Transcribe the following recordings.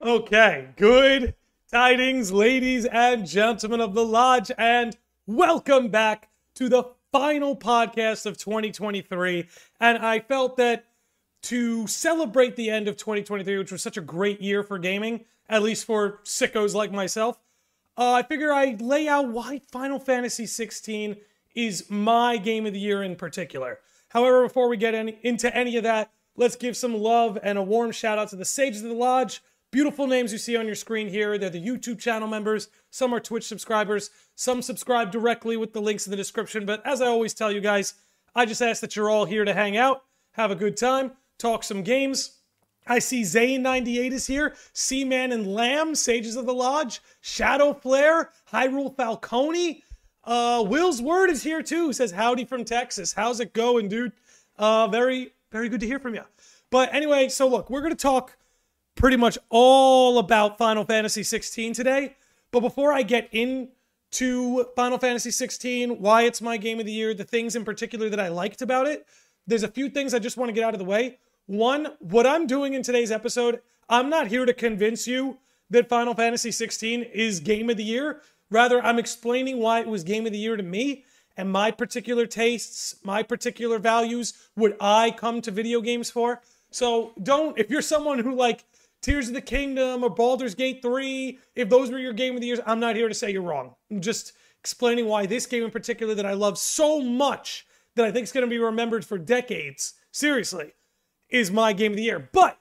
Okay, good tidings, ladies and gentlemen of the Lodge, and welcome back to the final podcast of 2023. And I felt that to celebrate the end of 2023, which was such a great year for gaming, at least for sickos like myself, I figure I'd lay out why Final Fantasy 16 is my game of the year in particular. However, before we get into any of that, let's give some love and a warm shout out to the Sages of the Lodge. Beautiful names you see on your screen here. They're the YouTube channel members. Some are Twitch subscribers. Some subscribe directly with the links in the description. But as I always tell you guys, I just ask that you're all here to hang out, have a good time, talk some games. I see Zane98 is here. Seaman and Lamb, Sages of the Lodge. Shadow Flare, Hyrule Falcone. Will's Word is here too. Says howdy from Texas. How's it going, dude? Very good to hear from you. But anyway, so look, we're going to talk pretty much all about Final Fantasy 16 today. But before I get into Final Fantasy 16, why it's my game of the year, the things in particular that I liked about it, there's a few things I just want to get out of the way. One, what I'm doing in today's episode, I'm not here to convince you that Final Fantasy 16 is game of the year. Rather, I'm explaining why it was game of the year to me and my particular tastes, my particular values, what I come to video games for. So if you're someone who like Tears of the Kingdom or Baldur's Gate 3, if those were your game of the year, I'm not here to say you're wrong. I'm just explaining why this game in particular that I love so much that I think is going to be remembered for decades, seriously, is my game of the year. But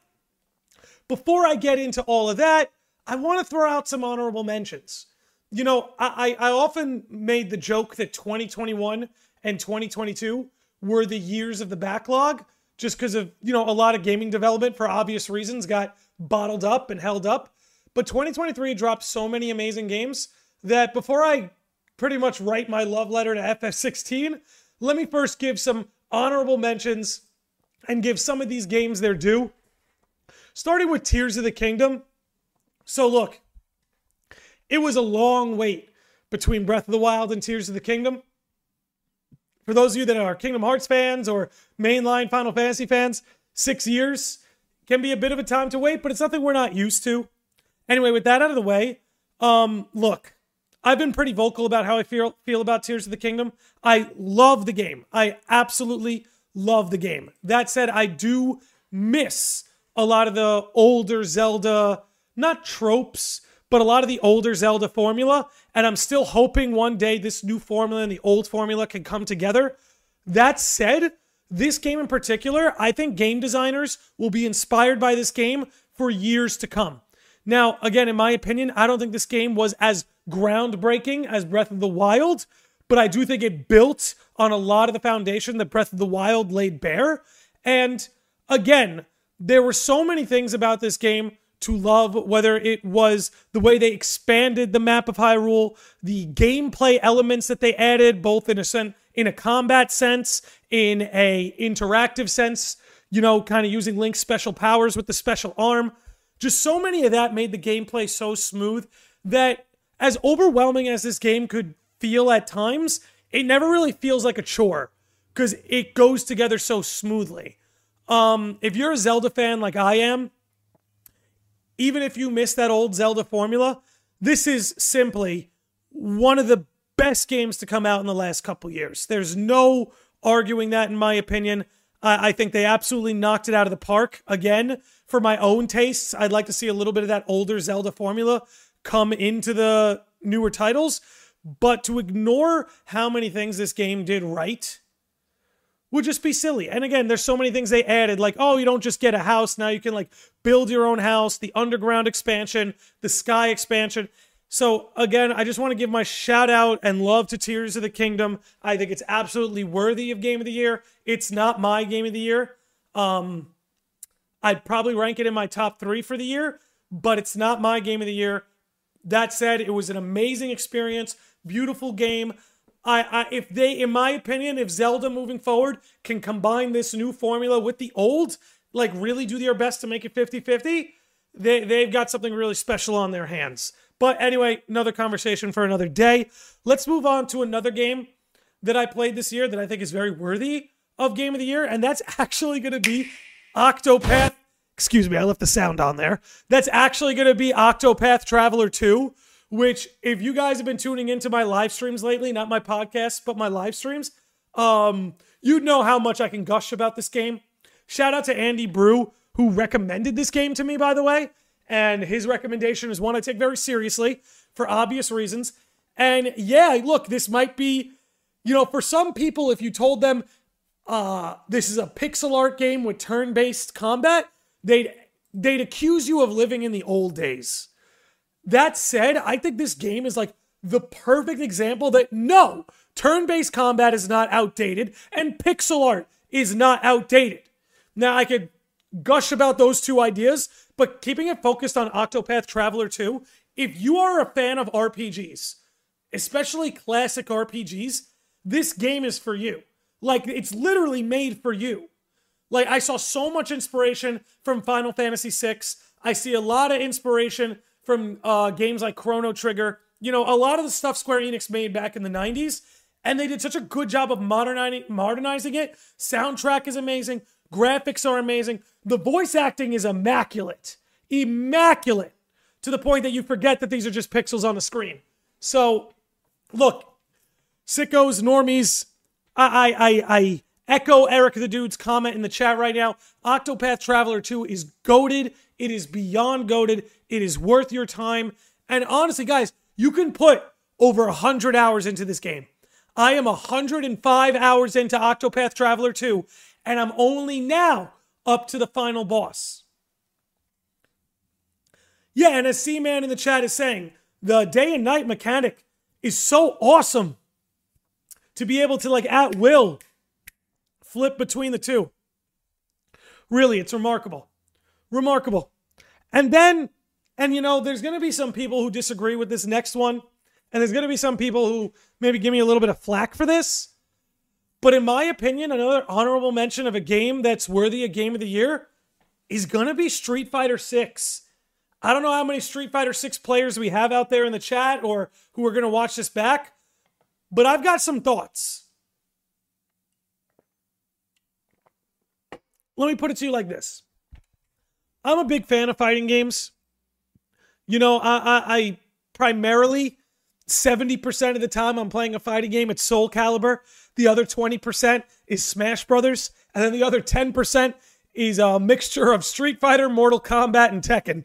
before I get into all of that, I want to throw out some honorable mentions. You know, I often made the joke that 2021 and 2022 were the years of the backlog just because of, you know, a lot of gaming development for obvious reasons got bottled up and held up. But 2023 dropped so many amazing games that before I pretty much write my love letter to FF16, let me first give some honorable mentions and give some of these games their due. Starting with Tears of the Kingdom. So look, it was a long wait between Breath of the Wild and Tears of the Kingdom. For those of you that are Kingdom Hearts fans or mainline Final Fantasy fans, 6 years can be a bit of a time to wait, but it's something we're not used to. Anyway, with that out of the way, look, I've been pretty vocal about how I feel about Tears of the Kingdom. I love the game. I absolutely love the game. That said, I do miss a lot of the older Zelda, not tropes, but a lot of the older Zelda formula, and I'm still hoping one day this new formula and the old formula can come together. That said, this game in particular, I think game designers will be inspired by this game for years to come. Now, again, in my opinion, I don't think this game was as groundbreaking as Breath of the Wild, but I do think it built on a lot of the foundation that Breath of the Wild laid bare. And again, there were so many things about this game to love, whether it was the way they expanded the map of Hyrule, the gameplay elements that they added, both in a combat sense, in a interactive sense, you know, kind of using Link's special powers with the special arm. Just so many of that made the gameplay so smooth that as overwhelming as this game could feel at times, it never really feels like a chore because it goes together so smoothly. If you're a Zelda fan like I am, even if you miss that old Zelda formula, this is simply one of the best games to come out in the last couple years. There's no arguing that, in my opinion. I think they absolutely knocked it out of the park. Again, for my own tastes, I'd like to see a little bit of that older Zelda formula come into the newer titles. But to ignore how many things this game did right would just be silly. And again, there's so many things they added, like, oh, you don't just get a house. Now you can like build your own house, the underground expansion, the sky expansion. So again, I just want to give my shout out and love to Tears of the Kingdom. I think it's absolutely worthy of Game of the Year. It's not my Game of the Year. I'd probably rank it in my top 3 for the year, but it's not my Game of the Year. That said, it was an amazing experience, beautiful game. In my opinion, if Zelda moving forward can combine this new formula with the old, like really do their best to make it 50-50, they've got something really special on their hands. But anyway, another conversation for another day. Let's move on to another game that I played this year that I think is very worthy of Game of the Year, and that's actually going to be Octopath Excuse me, I left the sound on there. That's actually going to be Octopath Traveler 2, which if you guys have been tuning into my live streams lately, not my podcasts, but my live streams, you'd know how much I can gush about this game. Shout out to Andy Brew, who recommended this game to me, by the way. And his recommendation is one I take very seriously for obvious reasons. And yeah, look, this might be, for some people, if you told them this is a pixel art game with turn-based combat, they'd accuse you of living in the old days. That said, I think this game is like the perfect example that no, turn-based combat is not outdated and pixel art is not outdated. Now, I could gush about those two ideas, but keeping it focused on Octopath Traveler 2, if you are a fan of RPGs, especially classic RPGs, this game is for you. Like, it's literally made for you. Like, I saw so much inspiration from Final Fantasy VI. I see a lot of inspiration from games like Chrono Trigger. A lot of the stuff Square Enix made back in the 90s, and they did such a good job of modernizing it. Soundtrack is amazing. Graphics are amazing. The voice acting is immaculate. Immaculate. To the point that you forget that these are just pixels on the screen. So, look, sickos, normies, I echo Eric the Dude's comment in the chat right now. Octopath Traveler 2 is goated. It is beyond goated. It is worth your time. And honestly, guys, you can put over 100 hours into this game. I am 105 hours into Octopath Traveler 2, and I'm only now up to the final boss. Yeah, and as C-Man in the chat is saying, the day and night mechanic is so awesome to be able to, like, at will flip between the two. Really, it's remarkable. Remarkable. And then, there's going to be some people who disagree with this next one, and there's going to be some people who maybe give me a little bit of flack for this. But in my opinion, another honorable mention of a game that's worthy of Game of the Year is going to be Street Fighter 6. I don't know how many Street Fighter 6 players we have out there in the chat or who are going to watch this back, but I've got some thoughts. Let me put it to you like this. I'm a big fan of fighting games. I primarily, 70% of the time I'm playing a fighting game, it's Soul Calibur. The other 20% is Smash Brothers. And then the other 10% is a mixture of Street Fighter, Mortal Kombat, and Tekken.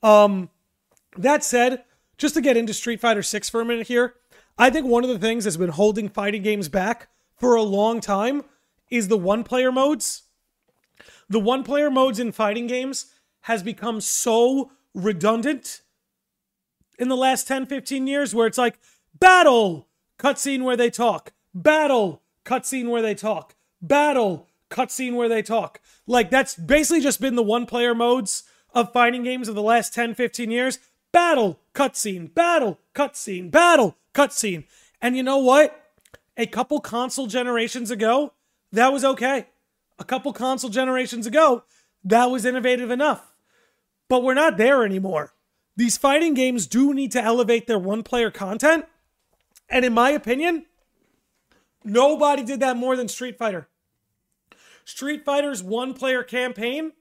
That said, just to get into Street Fighter 6 for a minute here, I think one of the things that's been holding fighting games back for a long time is the one-player modes. The one-player modes in fighting games has become so redundant in the last 10, 15 years where it's like, battle, cutscene where they talk, battle, cutscene where they talk, battle, cutscene where they talk. Like, that's basically just been the one-player modes of fighting games of the last 10, 15 years. Battle, cutscene, battle, cutscene, battle, cutscene. And you know what? A couple console generations ago, that was okay. A couple console generations ago, that was innovative enough. But we're not there anymore. These fighting games do need to elevate their one-player content. And in my opinion, nobody did that more than Street Fighter. Street Fighter's one-player campaign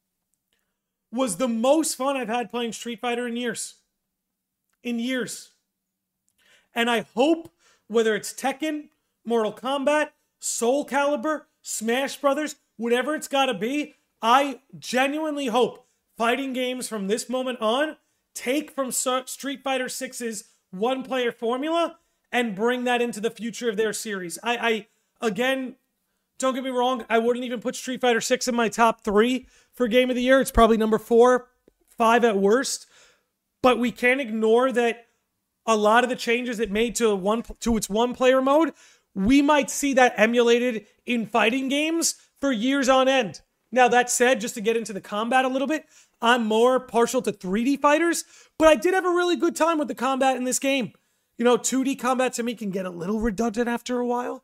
was the most fun I've had playing Street Fighter in years. In years. And I hope, whether it's Tekken, Mortal Kombat, Soul Calibur, Smash Brothers, whatever it's got to be, I genuinely hope fighting games from this moment on take from Street Fighter 6's one-player formula and bring that into the future of their series. Again, don't get me wrong, I wouldn't even put Street Fighter 6 in my top 3 for Game of the Year. It's probably number 4, 5 at worst. But we can't ignore that a lot of the changes it made to its one-player mode, we might see that emulated in fighting games for years on end. Now, that said, just to get into the combat a little bit, I'm more partial to 3D fighters, but I did have a really good time with the combat in this game. 2D combat to me can get a little redundant after a while.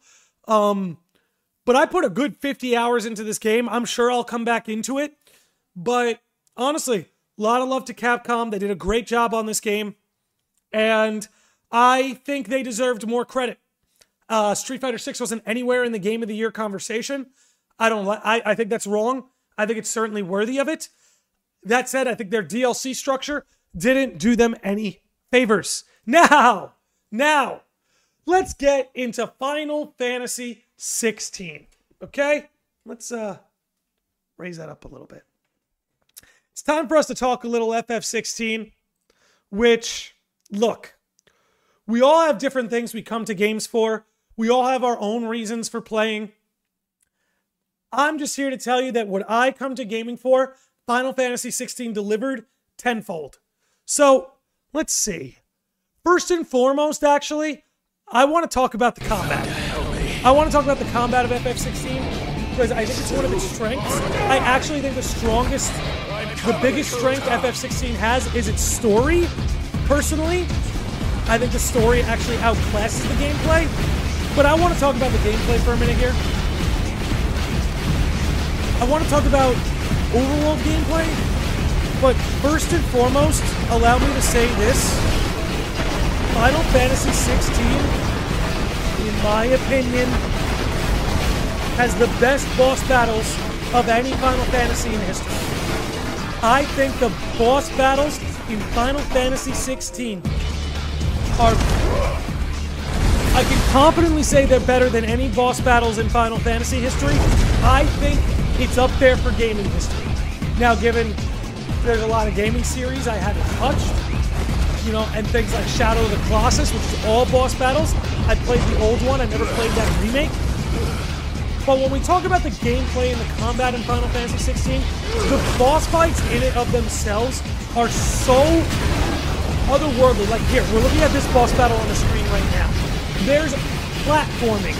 But I put a good 50 hours into this game. I'm sure I'll come back into it. But honestly, a lot of love to Capcom. They did a great job on this game. And I think they deserved more credit. Street Fighter 6 wasn't anywhere in the Game of the Year conversation. I think that's wrong. I think it's certainly worthy of it. That said, I think their DLC structure didn't do them any favors. Now, let's get into Final Fantasy 16. Okay? Let's raise that up a little bit. It's time for us to talk a little FF16, which, look, we all have different things we come to games for. We all have our own reasons for playing. I'm just here to tell you that what I come to gaming for, Final Fantasy 16 delivered tenfold. So, let's see. First and foremost, actually, I want to talk about the combat. I want to talk about the combat of FF16 because I think it's one of its strengths. I actually think the biggest strength FF16 has is its story. Personally, I think the story actually outclasses the gameplay. But I want to talk about the gameplay for a minute here. I want to talk about overworld gameplay, but first and foremost, allow me to say this. Final Fantasy 16, in my opinion, has the best boss battles of any Final Fantasy in history. I think the boss battles in Final Fantasy 16 are... I can confidently say they're better than any boss battles in Final Fantasy history. I think it's up there for gaming history. Now, given there's a lot of gaming series I haven't touched, you know, and things like Shadow of the Colossus, which is all boss battles. I played the old one. I never played that remake. But when we talk about the gameplay and the combat in Final Fantasy 16, the boss fights in it of themselves are so otherworldly. Like here, we're looking at this boss battle on the screen right now. There's platforming.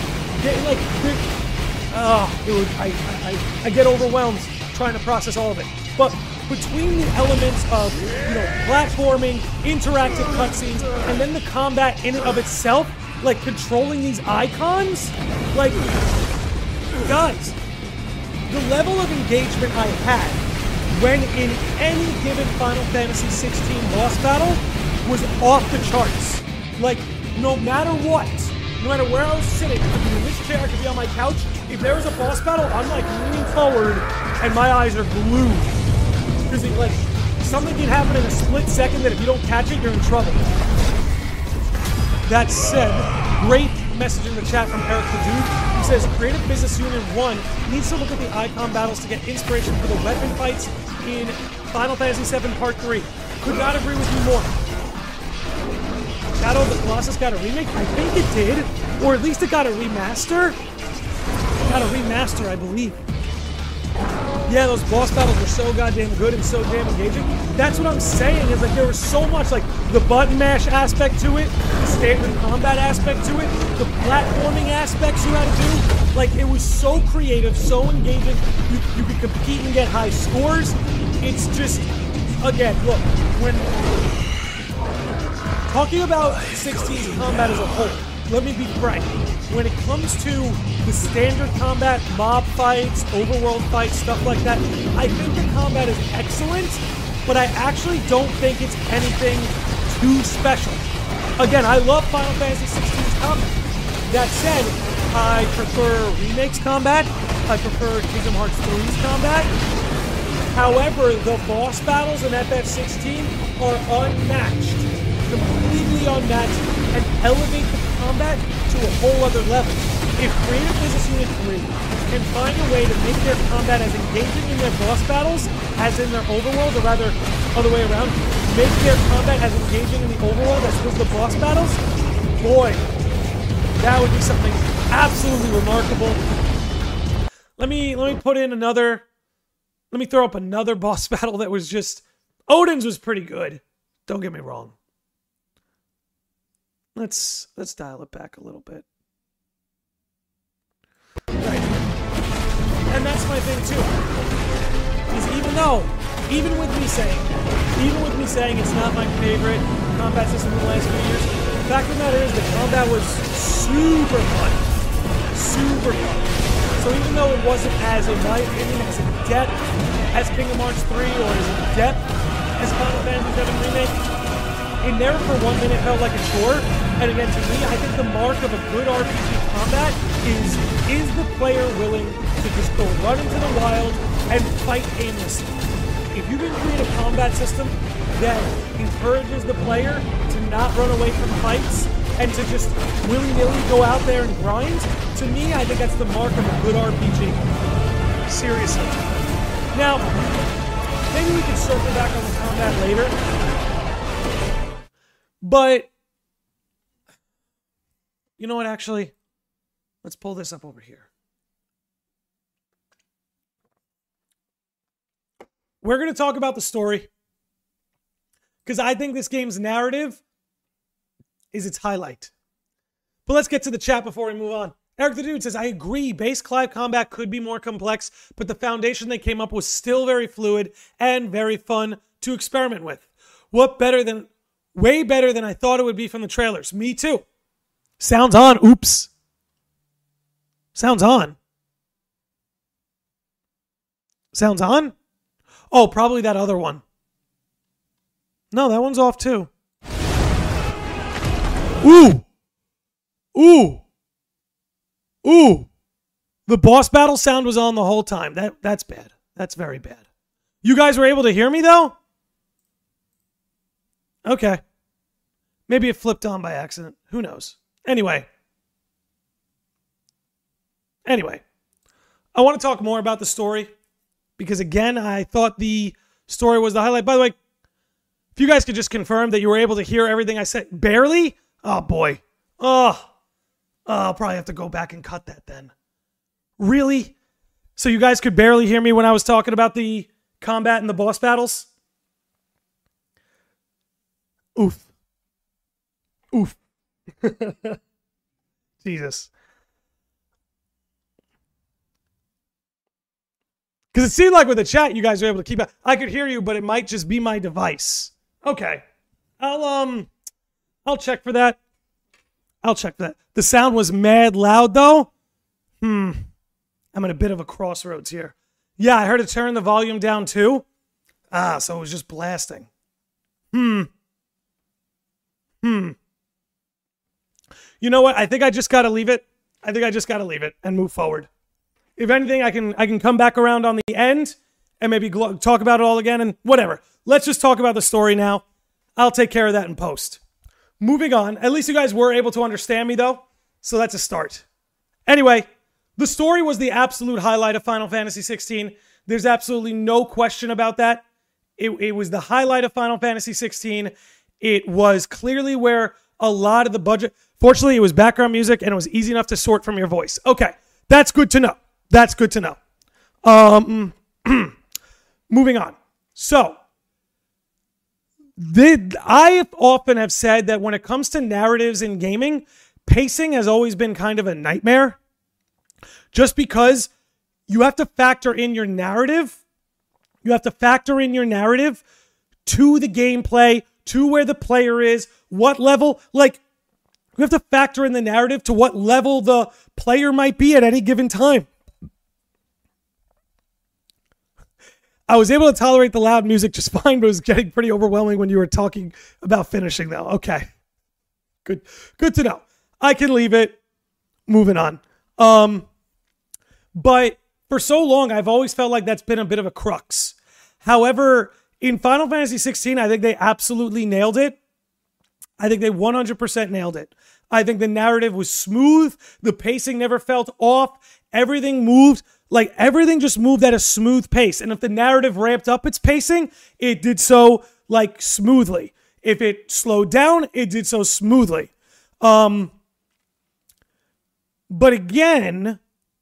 I get overwhelmed trying to process all of it. But between the elements of, you know, platforming, interactive cutscenes, and then the combat in and of itself, like controlling these icons, like, guys, the level of engagement I had when in any given Final Fantasy 16 boss battle was off the charts. Like, no matter what, no matter where I was sitting, I could be in this chair, I could be on my couch, if there was a boss battle, I'm like leaning forward and my eyes are glued. Because like, something can happen in a split second that if you don't catch it, you're in trouble. That said, great message in the chat from Eric Ledoux. He says, Creative Business Unit 1 needs to look at the icon battles to get inspiration for the weapon fights in Final Fantasy VII Part 3. Could not agree with you more. Shadow of the Colossus got a remake? I think it did. Or at least it got a remaster. It got a remaster, I believe. Yeah, those boss battles were so goddamn good and so damn engaging. That's what I'm saying, is like there was so much, like the button mash aspect to it, the standard combat aspect to it, the platforming aspects you had to do. Like, it was so creative, so engaging. You could compete and get high scores. It's just, again, look, when talking about 16's combat as a whole, let me be frank. When it comes to the standard combat, mob fights, overworld fights, stuff like that, I think the combat is excellent, but I actually don't think it's anything too special. Again, I love Final Fantasy 16's combat. That said, I prefer Remake's combat. I prefer Kingdom Hearts 3's combat. However, the boss battles in FF16 are unmatched. Completely unmatched, and elevate the combat to a whole other level. If Creative Business Unit 3 can find a way to make their combat as engaging in their boss battles as in their overworld, or rather, other way around, make their combat as engaging in the overworld as it is the boss battles, boy, that would be something absolutely remarkable. Let me put in another, let me throw up another boss battle that was just, Odin's was pretty good. Don't get me wrong. Let's dial it back a little bit. Right. And that's my thing too. Is even with me saying it's not my favorite combat system in the last few years, the fact of the matter is the combat was super fun. Super fun. So even though it wasn't as, in my opinion, as in depth as Kingdom Hearts 3 or as in depth as Final Fantasy VII Remake, it never for 1 minute felt like a chore. And again, to me, I think the mark of a good RPG combat is the player willing to just go run into the wild and fight aimlessly? if you can create a combat system that encourages the player to not run away from fights and to just willy-nilly go out there and grind, to me, I think that's the mark of a good RPG. Seriously. Now, maybe we can circle back on the combat later. But, you know what, actually? Let's pull this up over here. We're going to talk about the story, because I think this game's narrative is its highlight. But let's get to the chat before we move on. Eric the Dude says, I agree, base Clive combat could be more complex, but the foundation they came up with was still very fluid and very fun to experiment with. Way better than I thought it would be from the trailers. Me too. Sounds on. Oops. Sounds on. Sounds on? Oh, probably that other one. No, that one's off too. Ooh. Ooh. Ooh. The boss battle sound was on the whole time. That's bad. That's very bad. You guys were able to hear me though? Okay. Maybe it flipped on by accident. Who knows? Anyway. I want to talk more about the story, because again, I thought the story was the highlight. By the way, if you guys could just confirm that you were able to hear everything I said. Barely? Oh boy. I'll probably have to go back and cut that then. Really? So you guys could barely hear me when I was talking about the combat and the boss battles? Oof. Oof. Jesus. Because it seemed like with the chat, you guys were able to keep it. I could hear you, but it might just be my device. Okay. I'll check for that. The sound was mad loud, though. I'm at a bit of a crossroads here. Yeah, I heard it turn the volume down, too. So it was just blasting. You know what? I think I just got to leave it. And move forward. If anything, I can come back around on the end and maybe talk about it all again and whatever. Let's just talk about the story now. I'll take care of that in post. Moving on. At least you guys were able to understand me, though. So that's a start. Anyway, the story was the absolute highlight of Final Fantasy XVI. There's absolutely no question about that. It was the highlight of Final Fantasy XVI. It was clearly where a lot of the budget... Fortunately, it was background music and it was easy enough to sort from your voice. Okay, that's good to know. Moving on. So, I often have said that when it comes to narratives in gaming, pacing has always been kind of a nightmare. Just because you have to factor in your narrative. You have to factor in your narrative to the gameplay, to where the player is, what level. Like, you have to factor in the narrative to what level the player might be at any given time. I was able to tolerate the loud music just fine, but it was getting pretty overwhelming when you were talking about finishing, though. Okay. Good to know. I can leave it. Moving on. But for so long, I've always felt like that's been a bit of a crux. However, in Final Fantasy XVI, I think they absolutely nailed it. I think they 100% nailed it. I think the narrative was smooth. The pacing never felt off. Everything moved. Like, everything just moved at a smooth pace. And if the narrative ramped up its pacing, it did so, like, smoothly. If it slowed down, it did so smoothly. But again,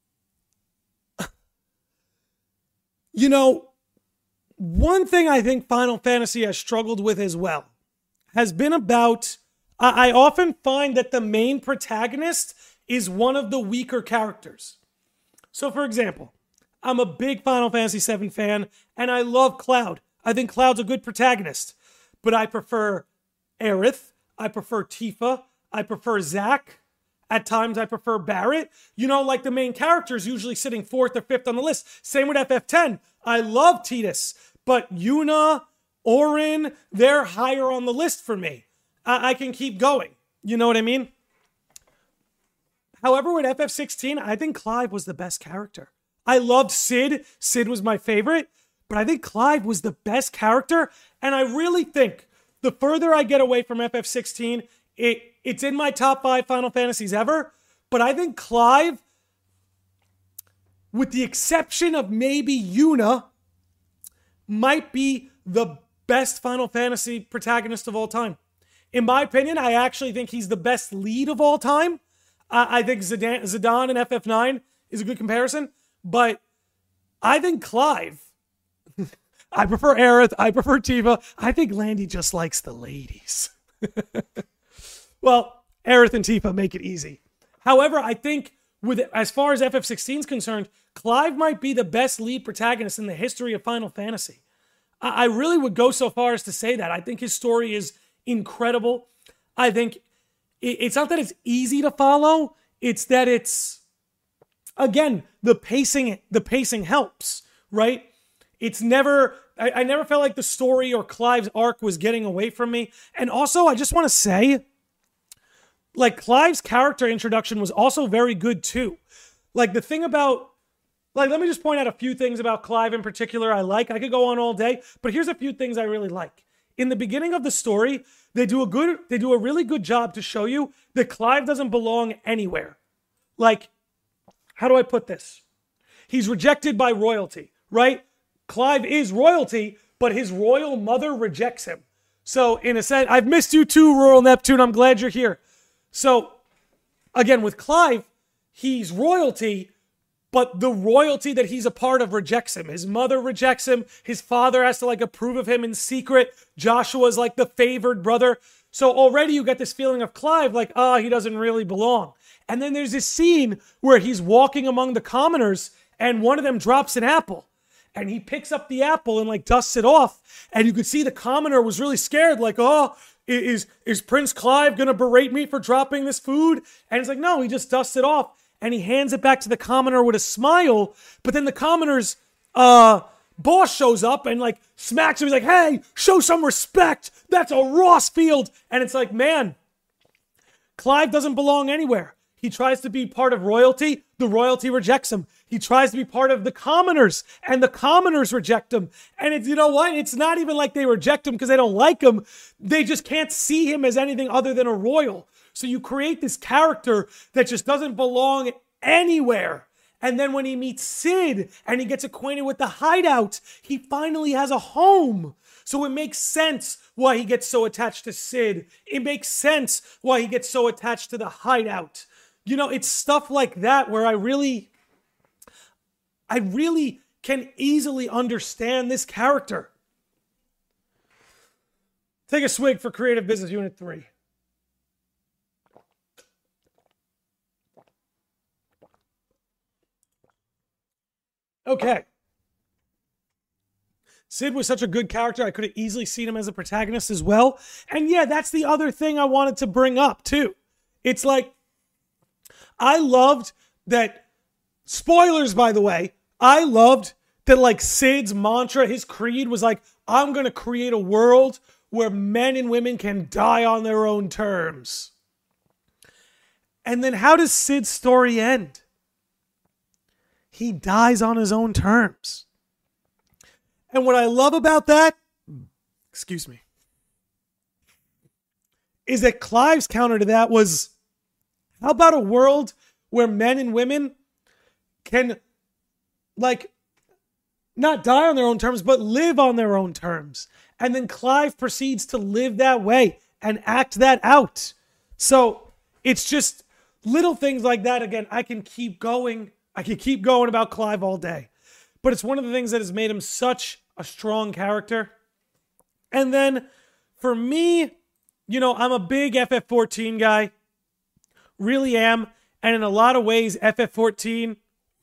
you know, one thing I think Final Fantasy has struggled with as well has been about, I often find that the main protagonist is one of the weaker characters. So, for example, I'm a big Final Fantasy VII fan, and I love Cloud. I think Cloud's a good protagonist. But I prefer Aerith. I prefer Tifa. I prefer Zack. At times, I prefer Barrett. You know, like the main characters usually sitting 4th or 5th on the list. Same with FF10. I love Tidus. But Yuna, Auron, they're higher on the list for me. I can keep going. You know what I mean? However, with FF16, I think Clive was the best character. I loved Cid. Cid was my favorite. but I think Clive was the best character. And I really think the further I get away from FF16, it's in my top 5 Final Fantasies ever. But I think Clive, with the exception of maybe Yuna, might be the best Final Fantasy protagonist of all time. In my opinion, I actually think he's the best lead of all time. I think Zidane in FF9 is a good comparison. But I think Clive, I prefer Aerith, I prefer Tifa. I think Landy just likes the ladies. Well, Aerith and Tifa make it easy. However, I think as far as FF16 is concerned, Clive might be the best lead protagonist in the history of Final Fantasy. I really would go so far as to say that. I think his story is incredible. I think it's not that it's easy to follow. It's that it's, again, the pacing helps, right? It's never, I never felt like the story or Clive's arc was getting away from me. And also, I just want to say, like, Clive's character introduction was also very good too. Like, the thing about, like, let me just point out a few things about Clive in particular I like. I could go on all day, but here's a few things I really like. In the beginning of the story, they do a really good job to show you that Clive doesn't belong anywhere. Like, how do I put this? He's rejected by royalty, right? Clive is royalty, but his royal mother rejects him. So, in a sense, I've missed you too, Royal Neptune. I'm glad you're here. So, again, with Clive, he's royalty, but the royalty that he's a part of rejects him. His mother rejects him. His father has to, like, approve of him in secret. Joshua's, like, the favored brother. So already you get this feeling of Clive, like, he doesn't really belong. And then there's this scene where he's walking among the commoners, and one of them drops an apple. And he picks up the apple and, like, dusts it off. And you could see the commoner was really scared, like, is Prince Clive going to berate me for dropping this food? And it's like, no, he just dusts it off. And he hands it back to the commoner with a smile. But then the commoner's boss shows up and, like, smacks him. He's like, hey, show some respect. That's a Ross field. And it's like, man, Clive doesn't belong anywhere. He tries to be part of royalty. The royalty rejects him. He tries to be part of the commoners, and the commoners reject him. And it's, you know what? It's not even like they reject him because they don't like him. They just can't see him as anything other than a royal. So you create this character that just doesn't belong anywhere. And then when he meets Cid and he gets acquainted with the hideout, he finally has a home. So it makes sense why he gets so attached to Cid. It makes sense why he gets so attached to the hideout. You know, it's stuff like that where I really can easily understand this character. Take a swig for Creative Business Unit 3. Okay. Cid was such a good character, I could have easily seen him as a protagonist as well. And yeah, that's the other thing I wanted to bring up too. It's like, I loved that, spoilers by the way, I loved that, like, Cid's mantra, his creed was like, I'm going to create a world where men and women can die on their own terms. And then how does Cid's story end? He dies on his own terms. And what I love about that, excuse me, is that Clive's counter to that was, how about a world where men and women can, like, not die on their own terms, but live on their own terms? And then Clive proceeds to live that way and act that out. So it's just little things like that. Again, I can keep going about Clive all day. But it's one of the things that has made him such a strong character. And then for me, you know, I'm a big FF14 guy. Really am. And in a lot of ways, FF14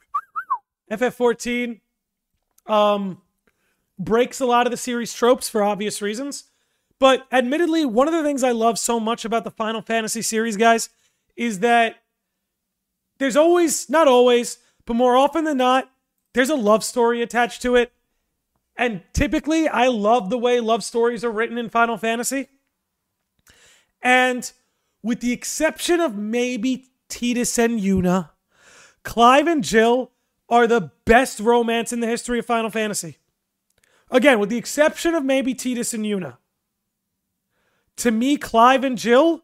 breaks a lot of the series tropes for obvious reasons. But admittedly, one of the things I love so much about the Final Fantasy series, guys, is that there's always, not always, but more often than not, there's a love story attached to it. And typically, I love the way love stories are written in Final Fantasy. And with the exception of maybe Tidus and Yuna, Clive and Jill are the best romance in the history of Final Fantasy. again, with the exception of maybe Titus and Yuna, to me, Clive and Jill,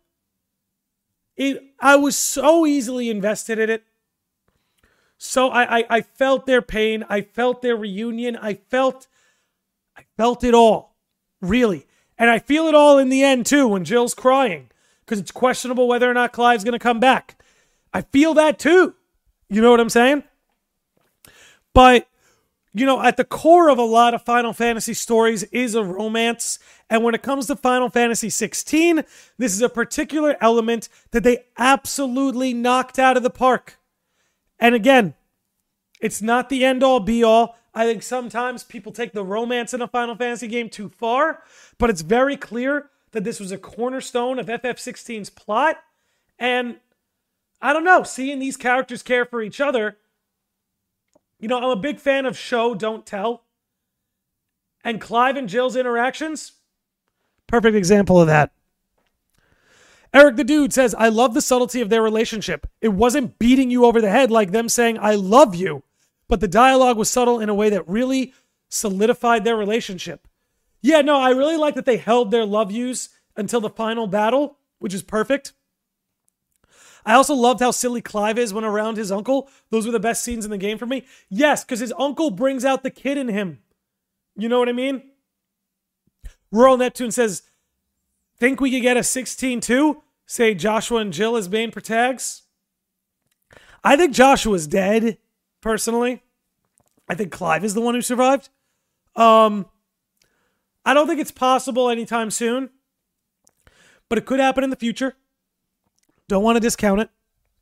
I was so easily invested in it. So I felt their pain. I felt their reunion. I felt it all, really. And I feel it all in the end, too, when Jill's crying, because it's questionable whether or not Clive's going to come back. I feel that, too. You know what I'm saying? But, you know, at the core of a lot of Final Fantasy stories is a romance. And when it comes to Final Fantasy 16, this is a particular element that they absolutely knocked out of the park. And again, it's not the end-all, be-all. I think sometimes people take the romance in a Final Fantasy game too far, but it's very clear that this was a cornerstone of FF16's plot. And I don't know, seeing these characters care for each other, you know, I'm a big fan of show, don't tell. And Clive and Jill's interactions, perfect example of that. Eric the Dude says, I love the subtlety of their relationship. It wasn't beating you over the head like them saying, I love you. But the dialogue was subtle in a way that really solidified their relationship. Yeah, no, I really like that they held their love yous until the final battle, which is perfect. I also loved how silly Clive is when around his uncle. Those were the best scenes in the game for me. Yes, because his uncle brings out the kid in him. You know what I mean? Rural Neptune says, think we could get a 16-2? Say Joshua and Jill as main protags? I think Joshua's dead, personally. I think Clive is the one who survived. I don't think it's possible anytime soon, but it could happen in the future. Don't want to discount it.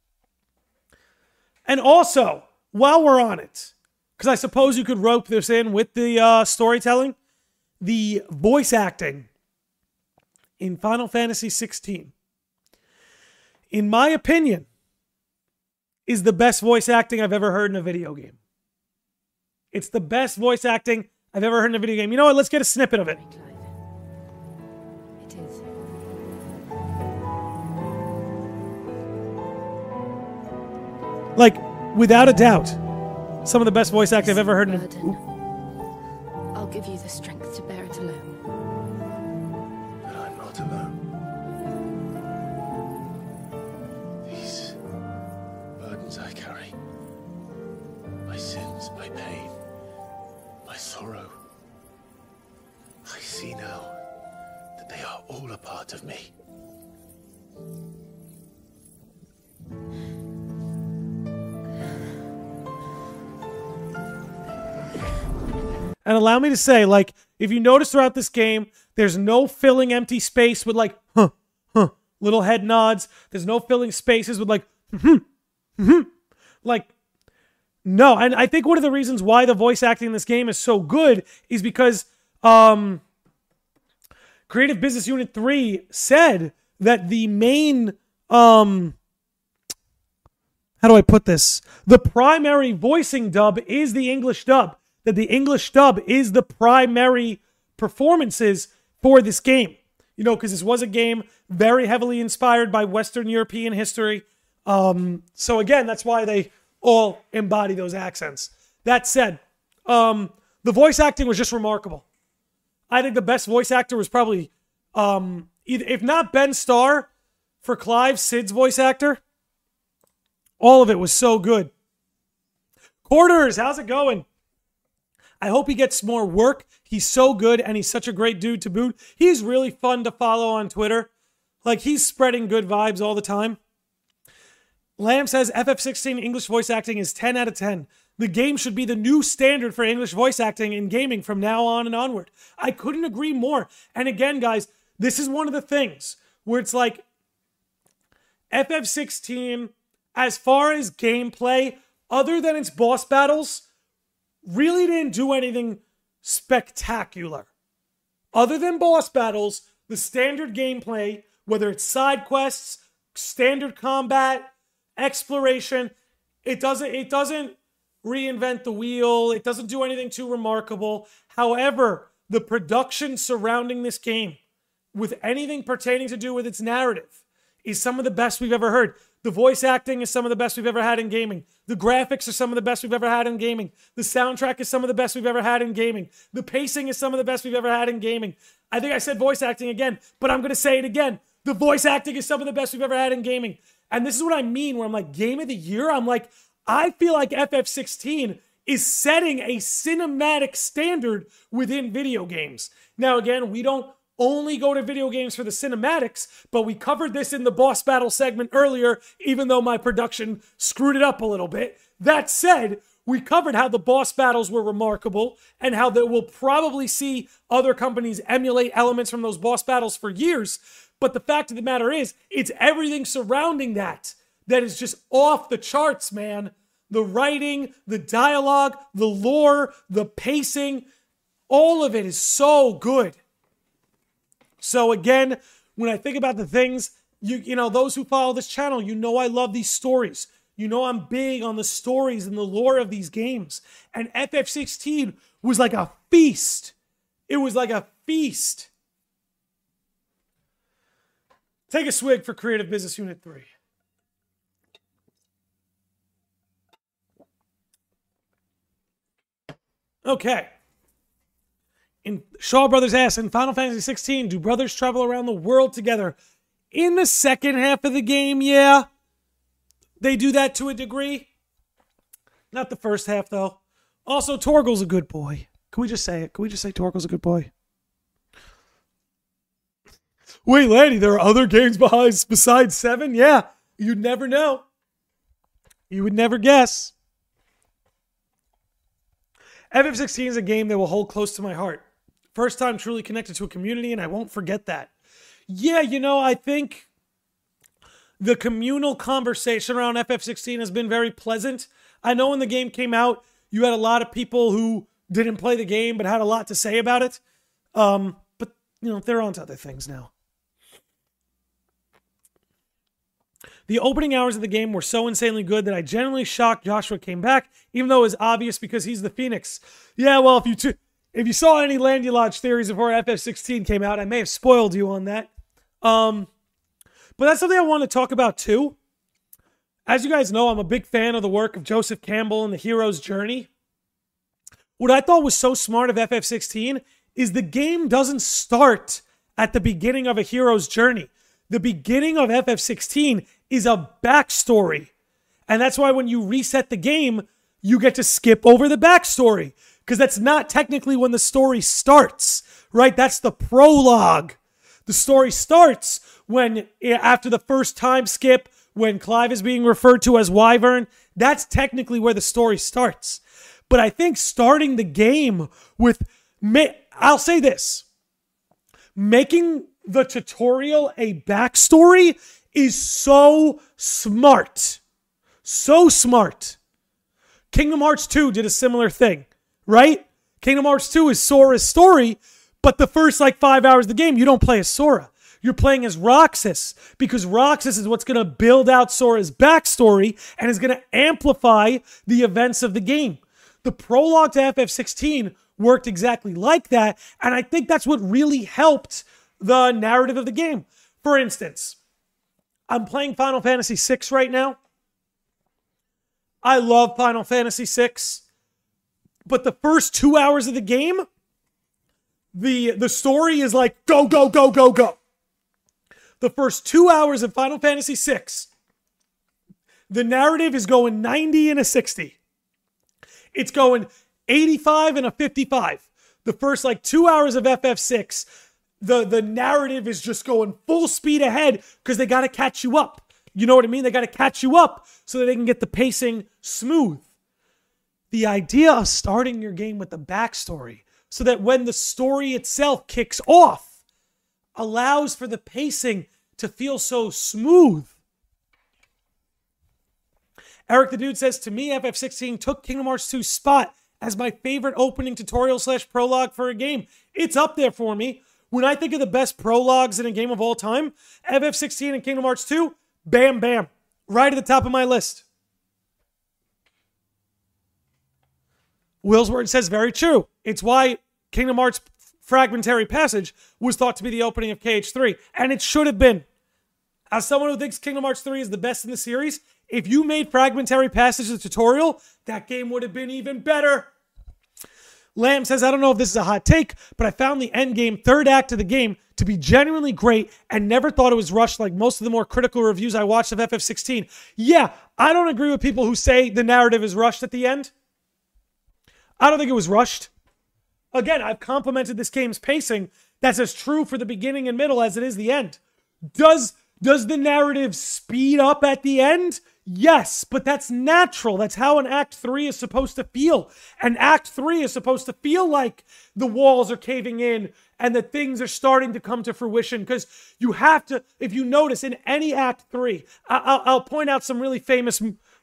And also, while we're on it, because I suppose you could rope this in with the storytelling, the voice acting in Final Fantasy 16, in my opinion, is the best voice acting I've ever heard in a video game. It's the best voice acting I've ever heard in a video game. You know what? Let's get a snippet of it. It is. Like, without a doubt, some of the best voice acting I've ever heard in a... I'll give you the strength to bear it alone. But I'm not alone. These burdens I carry, my sins, my pain, my sorrow, I see now that they are all a part of me. And allow me to say, like, if you notice throughout this game, there's no filling empty space with like, little head nods. There's no filling spaces with like, like, no. And I think one of the reasons why the voice acting in this game is so good is because Creative Business Unit 3 said that the main, how do I put this? The primary voicing dub is the English dub. That the English dub is the primary performances for this game. You know, because this was a game very heavily inspired by Western European history. So again, that's why they all embody those accents. That said, the voice acting was just remarkable. I think the best voice actor was probably, either, if not Ben Starr, for Clive, Sid's voice actor. All of it was so good. Quarters, how's it going? I hope he gets more work. He's so good, and he's such a great dude to boot. He's really fun to follow on Twitter. Like, he's spreading good vibes all the time. Lamb says FF16 English voice acting is 10 out of 10. The game should be the new standard for English voice acting in gaming from now on and onward. I couldn't agree more. And again, guys, this is one of the things where it's like FF16, as far as gameplay, other than its boss battles, really didn't do anything spectacular. Other than boss battles, the standard gameplay, whether it's side quests, standard combat, exploration, it doesn't reinvent the wheel. It doesn't do anything too remarkable. However, the production surrounding this game, with anything pertaining to do with its narrative, is some of the best we've ever heard. The voice acting is some of the best we've ever had in gaming. The graphics are some of the best we've ever had in gaming. The soundtrack is some of the best we've ever had in gaming. The pacing is some of the best we've ever had in gaming. I think I said voice acting again, but I'm going to say it again. The voice acting is some of the best we've ever had in gaming. And this is what I mean when I'm like, game of the year? I'm like, I feel like FF16 is setting a cinematic standard within video games. Now, again, we don't only go to video games for the cinematics, but we covered this in the boss battle segment earlier, even though my production screwed it up a little bit. That said, we covered how the boss battles were remarkable and how that we'll probably see other companies emulate elements from those boss battles for years. But the fact of the matter is, it's everything surrounding that is just off the charts, man. The writing, the dialogue, the lore, the pacing, all of it is so good. So again, when I think about the things, you know, those who follow this channel, you know I love these stories. You know I'm big on the stories and the lore of these games. And FF16 was like a feast. It was like a feast. Take a swig for Creative Business Unit 3. Okay. In Shaw Brothers asks, in Final Fantasy 16, do brothers travel around the world together? In the second half of the game, yeah. They do that to a degree. Not the first half, though. Also, Torgal's a good boy. Can we just say it? Can we just say Torgal's a good boy? Wait, Lanny, there are other games besides 7? Yeah, you'd never know. You would never guess. FF16 is a game that will hold close to my heart. First time truly connected to a community, and I won't forget that. Yeah, you know, I think the communal conversation around FF16 has been very pleasant. I know when the game came out, you had a lot of people who didn't play the game but had a lot to say about it. But, you know, they're on to other things now. The opening hours of the game were so insanely good that I genuinely shocked Joshua came back, even though it was obvious because he's the Phoenix. Yeah, well, if you saw any Landy Lodge theories before FF16 came out, I may have spoiled you on that. But that's something I want to talk about too. As you guys know, I'm a big fan of the work of Joseph Campbell and the hero's journey. What I thought was so smart of FF16 is the game doesn't start at the beginning of a hero's journey. The beginning of FF16 is a backstory. And that's why when you reset the game, you get to skip over the backstory. Because that's not technically when the story starts, right? That's the prologue. The story starts when, after the first time skip, when Clive is being referred to as Wyvern. That's technically where the story starts. But I think starting the game with, I'll say this, making the tutorial a backstory is so smart. So smart. Kingdom Hearts 2 did a similar thing, right? Kingdom Hearts 2 is Sora's story, but the first 5 hours of the game, you don't play as Sora. You're playing as Roxas, because Roxas is what's going to build out Sora's backstory and is going to amplify the events of the game. The prologue to FF16 worked exactly like that, and I think that's what really helped the narrative of the game. For instance, I'm playing Final Fantasy VI right now. I love Final Fantasy VI, but the first 2 hours of the game, the story is like, go, go, go, go, go. The first 2 hours of Final Fantasy VI, the narrative is going 90 and a 60. It's going 85 and a 55. The first 2 hours of FF6, the narrative is just going full speed ahead because they got to catch you up. You know what I mean? They got to catch you up so that they can get the pacing smooth. The idea of starting your game with the backstory so that when the story itself kicks off allows for the pacing to feel so smooth. Eric the Dude says, to me, FF16 took Kingdom Hearts 2's spot as my favorite opening tutorial/prologue for a game. It's up there for me. When I think of the best prologues in a game of all time, FF16 and Kingdom Hearts 2, bam, bam. Right at the top of my list. Willsword says, very true. It's why Kingdom Hearts Fragmentary Passage was thought to be the opening of KH3. And it should have been. As someone who thinks Kingdom Hearts 3 is the best in the series, if you made Fragmentary Passage the tutorial, that game would have been even better. Lamb says, I don't know if this is a hot take, but I found the end game, third act of the game, to be genuinely great and never thought it was rushed like most of the more critical reviews I watched of FF16. Yeah, I don't agree with people who say the narrative is rushed at the end. I don't think it was rushed. Again, I've complimented this game's pacing. That's as true for the beginning and middle as it is the end. Does the narrative speed up at the end? Yes, but that's natural. That's how an Act 3 is supposed to feel. And Act 3 is supposed to feel like the walls are caving in and that things are starting to come to fruition. Because you have to, if you notice, in any Act 3, I'll point out some really famous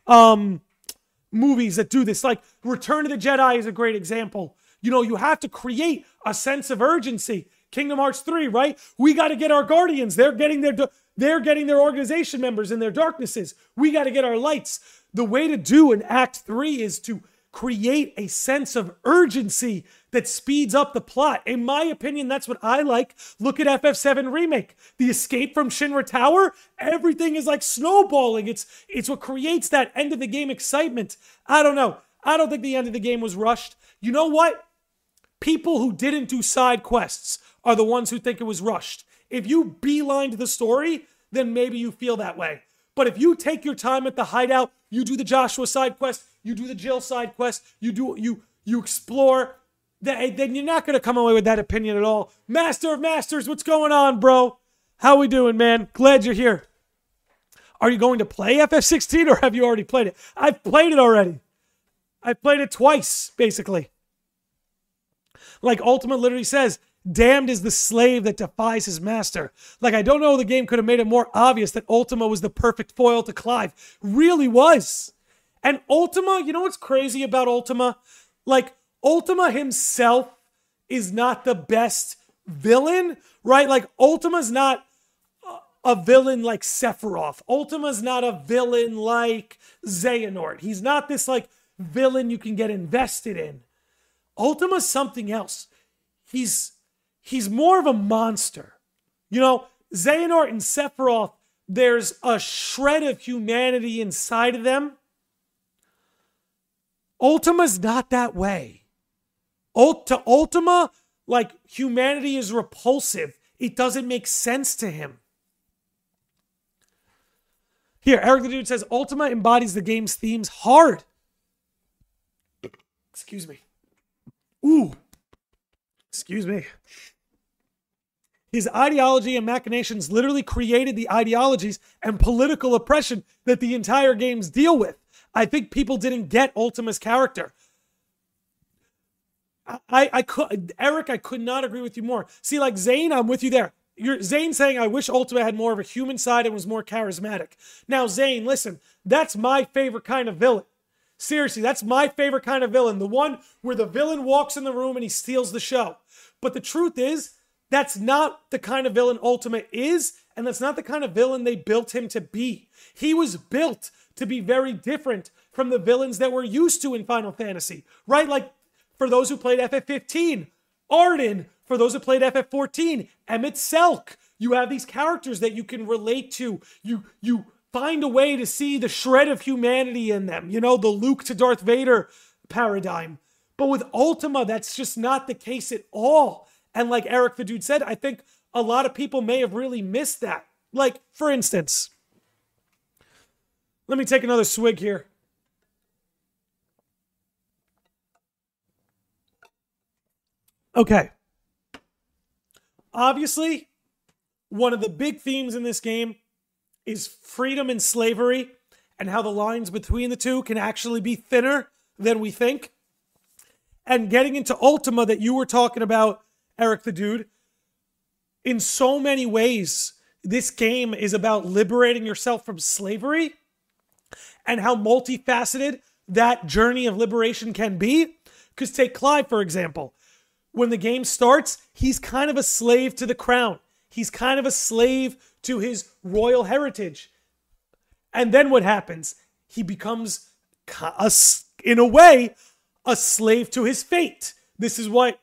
movies that do this. Like Return of the Jedi is a great example. You know, you have to create a sense of urgency. Kingdom Hearts 3, right? We got to get our Guardians. They're getting their organization members in their darknesses. We got to get our lights. The way to do an Act 3 is to create a sense of urgency that speeds up the plot. In my opinion, that's what I like. Look at FF7 Remake. The escape from Shinra Tower, everything is like snowballing. It's what creates that end of the game excitement. I don't know. I don't think the end of the game was rushed. You know what? People who didn't do side quests are the ones who think it was rushed. If you beelined the story, then maybe you feel that way. But if you take your time at the hideout, you do the Joshua side quest, you do the Jill side quest, you explore, then you're not going to come away with that opinion at all. Master of Masters, what's going on, bro? How we doing, man? Glad you're here. Are you going to play FF16 or have you already played it? I've played it already. I've played it twice, basically. Like Ultima literally says, damned is the slave that defies his master. Like, I don't know, the game could have made it more obvious that Ultima was the perfect foil to Clive. Really was. And Ultima, you know what's crazy about Ultima? Like, Ultima himself is not the best villain, right? Like, Ultima's not a villain like Sephiroth. Ultima's not a villain like Xehanort. He's not this, like, villain you can get invested in. Ultima's something else. He's more of a monster. You know, Xehanort and Sephiroth, there's a shred of humanity inside of them. Ultima's not that way. To Ultima, like, humanity is repulsive. It doesn't make sense to him. Here, Eric the Dude says, Ultima embodies the game's themes hard. Excuse me. Ooh. Excuse me. His ideology and machinations literally created the ideologies and political oppression that the entire games deal with. I think people didn't get Ultima's character. Eric, I could not agree with you more. See, like Zane, I'm with you there. Zane saying, I wish Ultima had more of a human side and was more charismatic. Now, Zane, listen, that's my favorite kind of villain. Seriously, that's my favorite kind of villain. The one where the villain walks in the room and he steals the show. But the truth is, that's not the kind of villain Ultima is, and that's not the kind of villain they built him to be. He was built to be very different from the villains that we're used to in Final Fantasy, right? Like, for those who played FF15, Arden. For those who played FF14, Emmett Selk. You have these characters that you can relate to. You find a way to see the shred of humanity in them. You know, the Luke to Darth Vader paradigm. But with Ultima, that's just not the case at all. And like Eric the Dude said, I think a lot of people may have really missed that. Like, for instance, let me take another swig here. Okay. Obviously, one of the big themes in this game is freedom and slavery and how the lines between the two can actually be thinner than we think. And getting into Ultima that you were talking about, Eric the Dude, in so many ways, this game is about liberating yourself from slavery and how multifaceted that journey of liberation can be. Because take Clive, for example. When the game starts, he's kind of a slave to the crown. He's kind of a slave to his royal heritage. And then what happens? He becomes, in a way, a slave to his fate. This is what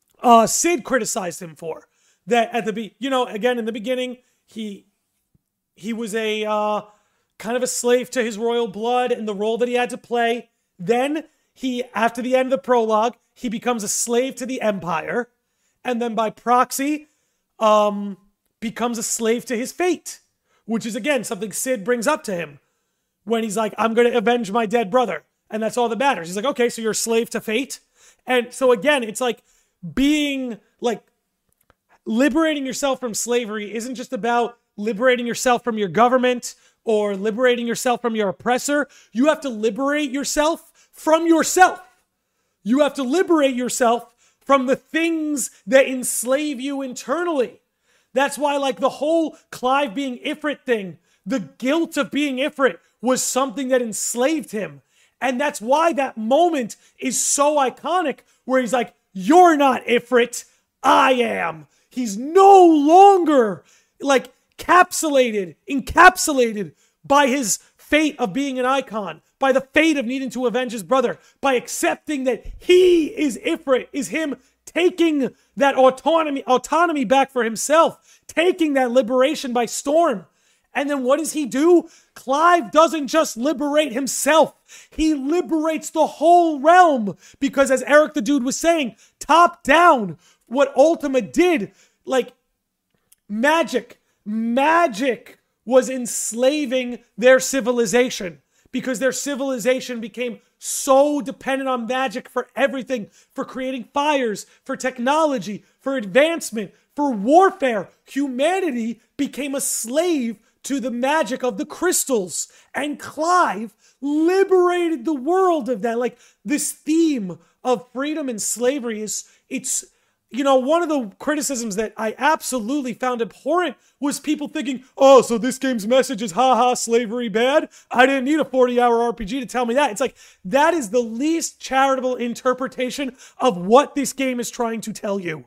Sid criticized him for. That at again, in the beginning, he he was a kind of a slave to his royal blood and the role that he had to play. Then he, after the end of the prologue, he becomes a slave to the Empire, and then by proxy, becomes a slave to his fate, which is again something Sid brings up to him when he's like, I'm going to avenge my dead brother. And that's all that matters. He's like, okay, so you're a slave to fate. And so again, it's like being like liberating yourself from slavery isn't just about liberating yourself from your government or liberating yourself from your oppressor. You have to liberate yourself from yourself. You have to liberate yourself from the things that enslave you internally. That's why, like, the whole Clive being Ifrit thing, the guilt of being Ifrit was something that enslaved him. And that's why that moment is so iconic, where he's like, you're not Ifrit, I am. He's no longer, like, encapsulated by his fate of being an icon, by the fate of needing to avenge his brother, by accepting that he is Ifrit, is him taking that autonomy back for himself, taking that liberation by storm. And then what does he do? Clive doesn't just liberate himself. He liberates the whole realm. Because as Eric the Dude was saying, top down, what Ultima did, like, magic was enslaving their civilization. Because their civilization became so dependent on magic for everything, for creating fires, for technology, for advancement, for warfare. Humanity became a slave to the magic of the crystals. And Clive liberated the world of that. Like, this theme of freedom and slavery it's one of the criticisms that I absolutely found abhorrent was people thinking, oh, so this game's message is, haha, slavery bad? I didn't need a 40-hour RPG to tell me that. It's like, that is the least charitable interpretation of what this game is trying to tell you.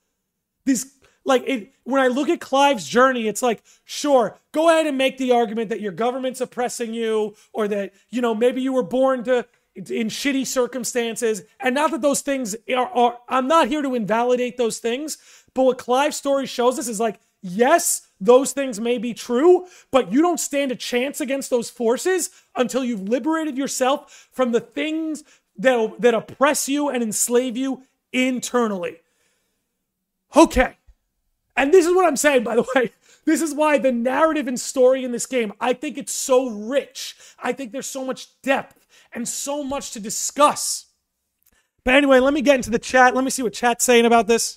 When I look at Clive's journey, it's like, sure, go ahead and make the argument that your government's oppressing you, or that, maybe you were born in shitty circumstances. And not that those things are, I'm not here to invalidate those things, but what Clive's story shows us is like, yes, those things may be true, but you don't stand a chance against those forces until you've liberated yourself from the things that oppress you and enslave you internally. Okay. And this is what I'm saying, by the way. This is why the narrative and story in this game, I think it's so rich. I think there's so much depth and so much to discuss. But anyway, let me get into the chat. Let me see what chat's saying about this.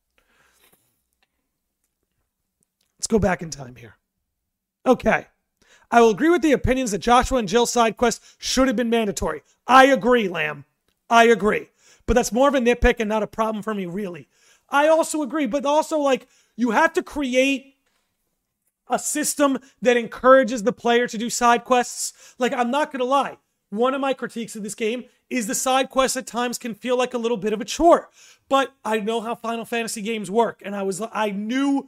Let's go back in time here. Okay. I will agree with the opinions that Joshua and Jill's side quest should have been mandatory. I agree, Lamb. I agree. But that's more of a nitpick and not a problem for me, really. I also agree, but also, like, you have to create a system that encourages the player to do side quests. Like, I'm not going to lie. One of my critiques of this game is the side quests at times can feel like a little bit of a chore. But I know how Final Fantasy games work. And I knew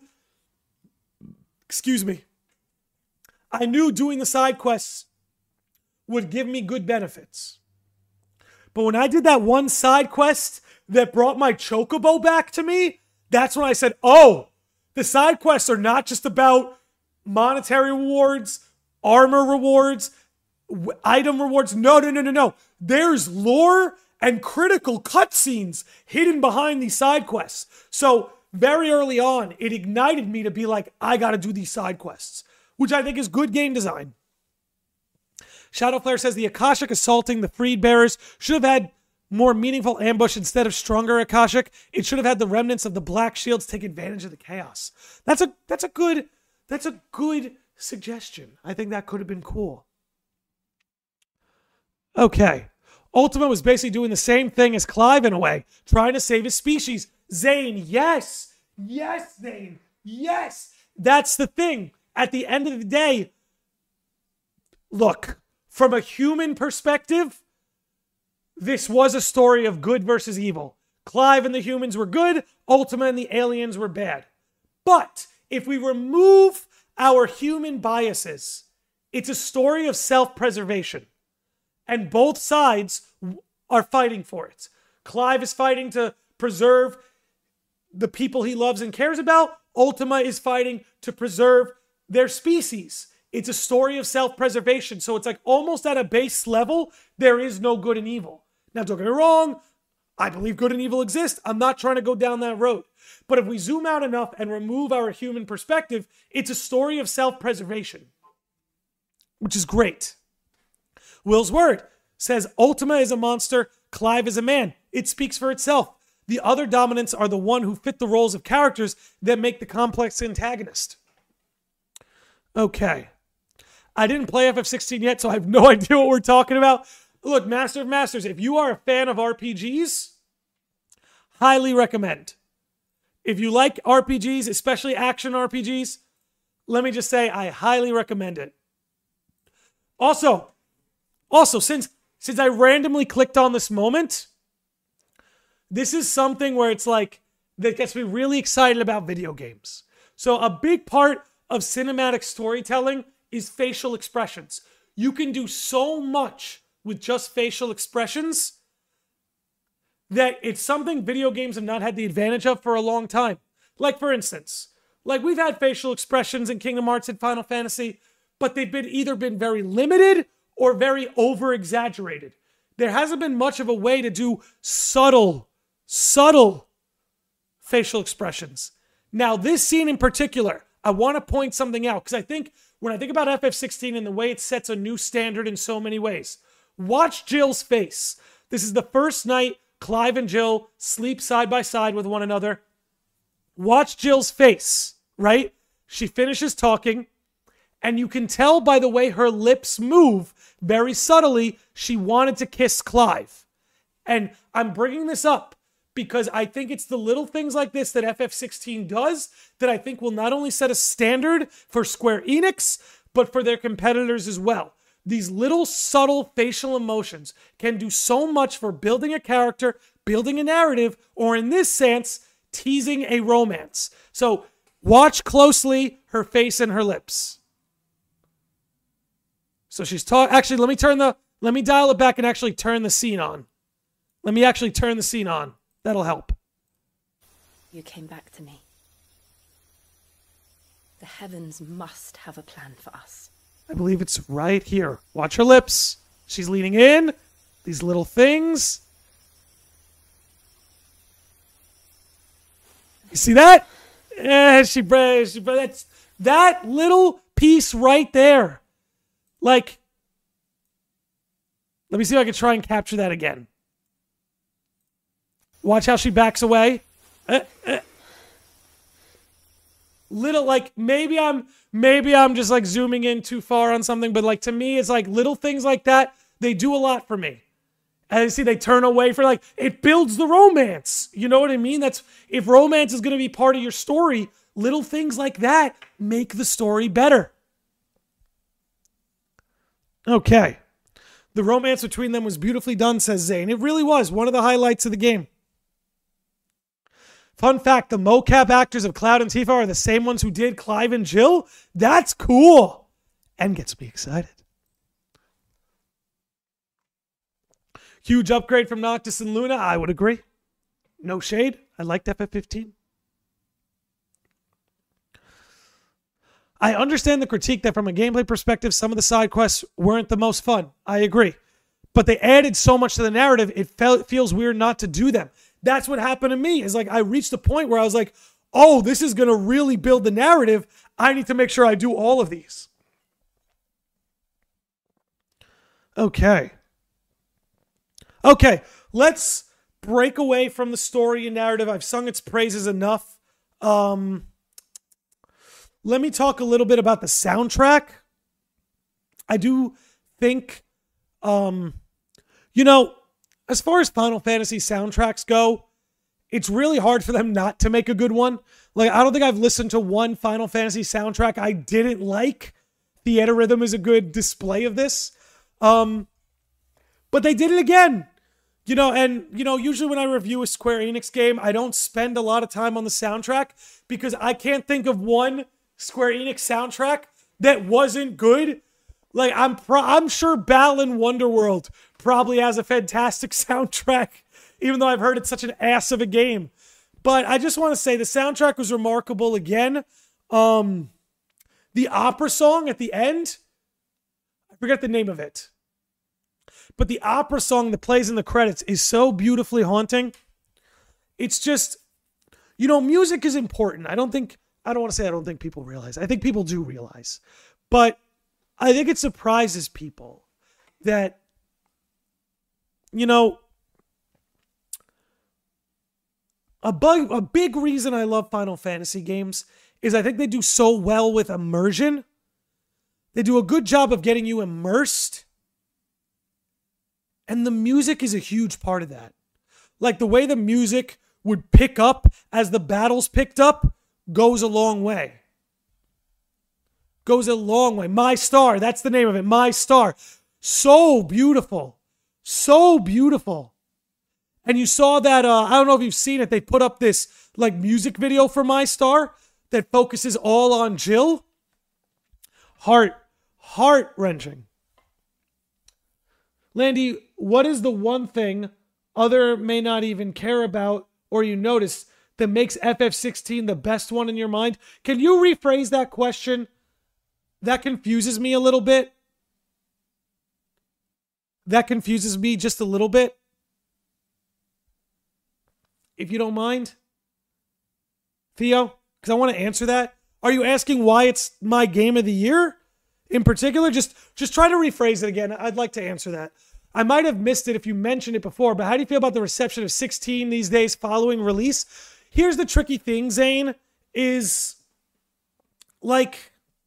doing the side quests would give me good benefits. But when I did that one side quest that brought my chocobo back to me, that's when I said, oh, the side quests are not just about monetary rewards, armor rewards, item rewards. No. There's lore and critical cutscenes hidden behind these side quests. So very early on, it ignited me to be like, I got to do these side quests, which I think is good game design. Shadowflare says the Akashic assaulting the Freed Bearers should have had more meaningful ambush instead of stronger Akashic. It should have had the remnants of the Black Shields take advantage of the chaos. That's a good suggestion. I think that could have been cool. Okay. Ultima was basically doing the same thing as Clive in a way, trying to save his species. Zane, yes. Yes, Zane. Yes. That's the thing. At the end of the day, look, from a human perspective, this was a story of good versus evil. Clive and the humans were good, Ultima and the aliens were bad. But if we remove our human biases, it's a story of self-preservation. And both sides are fighting for it. Clive is fighting to preserve the people he loves and cares about. Ultima is fighting to preserve their species. It's a story of self-preservation. So it's like almost at a base level, there is no good and evil. Now, don't get me wrong. I believe good and evil exist. I'm not trying to go down that road. But if we zoom out enough and remove our human perspective, it's a story of self-preservation, which is great. Will's word says Ultima is a monster, Clive is a man. It speaks for itself. The other dominants are the one who fit the roles of characters that make the complex antagonist. Okay. I didn't play FF16 yet, so I have no idea what we're talking about. Look, Master of Masters, if you are a fan of RPGs, highly recommend. If you like RPGs, especially action RPGs, let me just say I highly recommend it. Also, since I randomly clicked on this moment, this is something where it's like, that gets me really excited about video games. So a big part of cinematic storytelling is facial expressions. You can do so much with just facial expressions that it's something video games have not had the advantage of for a long time. Like, for instance, like we've had facial expressions in Kingdom Hearts and Final Fantasy, but they've either been very limited or very over-exaggerated. There hasn't been much of a way to do subtle facial expressions. Now, this scene in particular, I want to point something out, because I think when I think about FF16 and the way it sets a new standard in so many ways, watch Jill's face. This is the first night Clive and Jill sleep side by side with one another. Watch Jill's face, right? She finishes talking, and you can tell by the way her lips move very subtly, she wanted to kiss Clive. And I'm bringing this up because I think it's the little things like this that FF16 does that I think will not only set a standard for Square Enix, but for their competitors as well. These little subtle facial emotions can do so much for building a character, building a narrative, or in this sense, teasing a romance. So watch closely her face and her lips. So she's talking. Actually, let me dial it back and actually turn the scene on. Let me actually turn the scene on. That'll help. You came back to me. The heavens must have a plan for us. I believe it's right here. Watch her lips. She's leaning in. These little things. You see that? That's that little piece right there. Like, let me see if I can try and capture that again. Watch how she backs away. Little, like, maybe I'm just like zooming in too far on something, but like to me, it's like little things like that, they do a lot for me. And you see, they turn away for like, it builds the romance. You know what I mean? That's, if romance is going to be part of your story, little things like that make the story better. Okay. The romance between them was beautifully done, says Zane. It really was one of the highlights of the game. Fun fact, the mocap actors of Cloud and Tifa are the same ones who did Clive and Jill. That's cool. And gets me excited. Huge upgrade from Noctis and Luna. I would agree. No shade. I liked FF15. I understand the critique that from a gameplay perspective, some of the side quests weren't the most fun. I agree. But they added so much to the narrative, it feels weird not to do them. That's what happened to me. Is like I reached a point where I was like, oh, this is going to really build the narrative. I need to make sure I do all of these. Okay, let's break away from the story and narrative. I've sung its praises enough. Let me talk a little bit about the soundtrack. I do think, as far as Final Fantasy soundtracks go, it's really hard for them not to make a good one. Like, I don't think I've listened to one Final Fantasy soundtrack I didn't like. Theatrhythm is a good display of this. But they did it again. Usually when I review a Square Enix game, I don't spend a lot of time on the soundtrack because I can't think of one Square Enix soundtrack that wasn't good. Like, I'm sure Balan Wonderworld probably has a fantastic soundtrack, even though I've heard it's such an ass of a game. But I just want to say the soundtrack was remarkable again. The opera song at the end, I forget the name of it, but the opera song that plays in the credits is so beautifully haunting. It's just, music is important. I don't want to say I don't think people realize. I think people do realize. But I think it surprises people that, a big reason I love Final Fantasy games is I think they do so well with immersion. They do a good job of getting you immersed. And the music is a huge part of that. Like the way the music would pick up as the battles picked up goes a long way. Goes a long way. My Star, that's the name of it. My Star. So beautiful. So beautiful. And you saw that, I don't know if you've seen it, they put up this like music video for My Star that focuses all on Jill. Heart-wrenching. Landy, what is the one thing other may not even care about or you notice that makes FF16 the best one in your mind? Can you rephrase that question? That confuses me a little bit. That confuses me just a little bit. If you don't mind, Theo, because I want to answer that. Are you asking why it's my game of the year in particular? Just try to rephrase it again. I'd like to answer that. I might have missed it if you mentioned it before, but how do you feel about the reception of 16 these days following release? Here's the tricky thing, Zane, is like,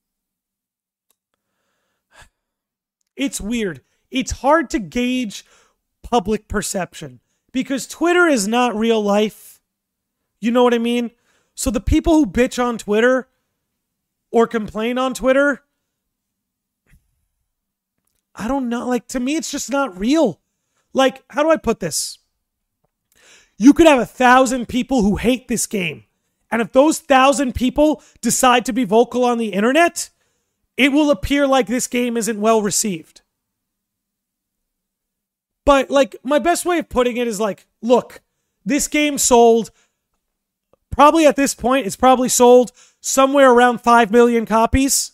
it's weird. It's hard to gauge public perception because Twitter is not real life. You know what I mean? So the people who bitch on Twitter or complain on Twitter, I don't know. Like, to me, it's just not real. Like, how do I put this? You could have 1,000 people who hate this game. And if those 1,000 people decide to be vocal on the internet, it will appear like this game isn't well received. But, like, my best way of putting it is like, look, this game sold, probably at this point, it's probably sold somewhere around 5 million copies.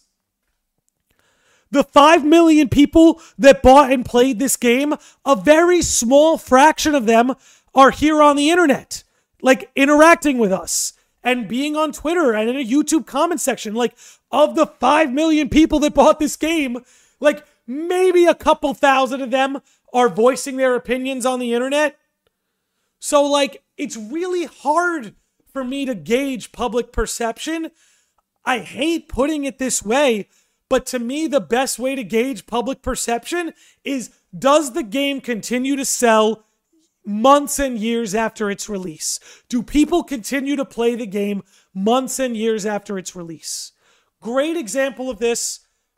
The 5 million people that bought and played this game, a very small fraction of them are here on the internet, like interacting with us and being on Twitter and in a YouTube comment section. Like, of the 5 million people that bought this game, like maybe a couple thousand of them are voicing their opinions on the internet. So, like, it's really hard for me to gauge public perception. I hate putting it this way, but to me, the best way to gauge public perception is, does the game continue to sell months and years after its release? Do people continue to play the game months and years after its release? Great example of this,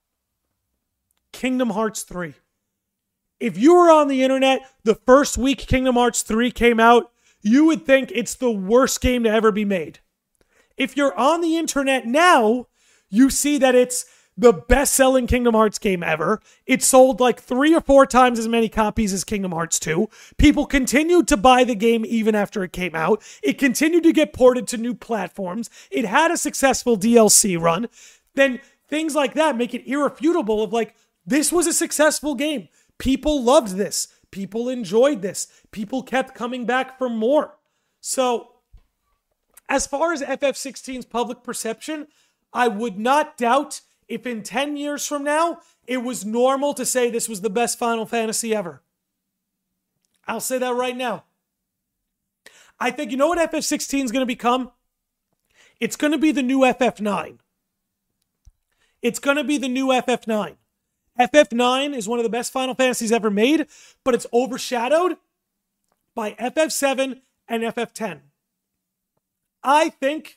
Kingdom Hearts 3. If you were on the internet the first week Kingdom Hearts 3 came out, you would think it's the worst game to ever be made. If you're on the internet now, you see that it's the best-selling Kingdom Hearts game ever. It sold like 3 or 4 times as many copies as Kingdom Hearts 2. People continued to buy the game even after it came out. It continued to get ported to new platforms. It had a successful DLC run. Then things like that make it irrefutable of like, this was a successful game. People loved this. People enjoyed this. People kept coming back for more. So, as far as FF16's public perception, I would not doubt if in 10 years from now, it was normal to say this was the best Final Fantasy ever. I'll say that right now. I think, you know what FF16 is going to become? It's going to be the new FF9. It's going to be the new FF9. FF9 is one of the best Final Fantasies ever made, but it's overshadowed by FF7 and FF10. I think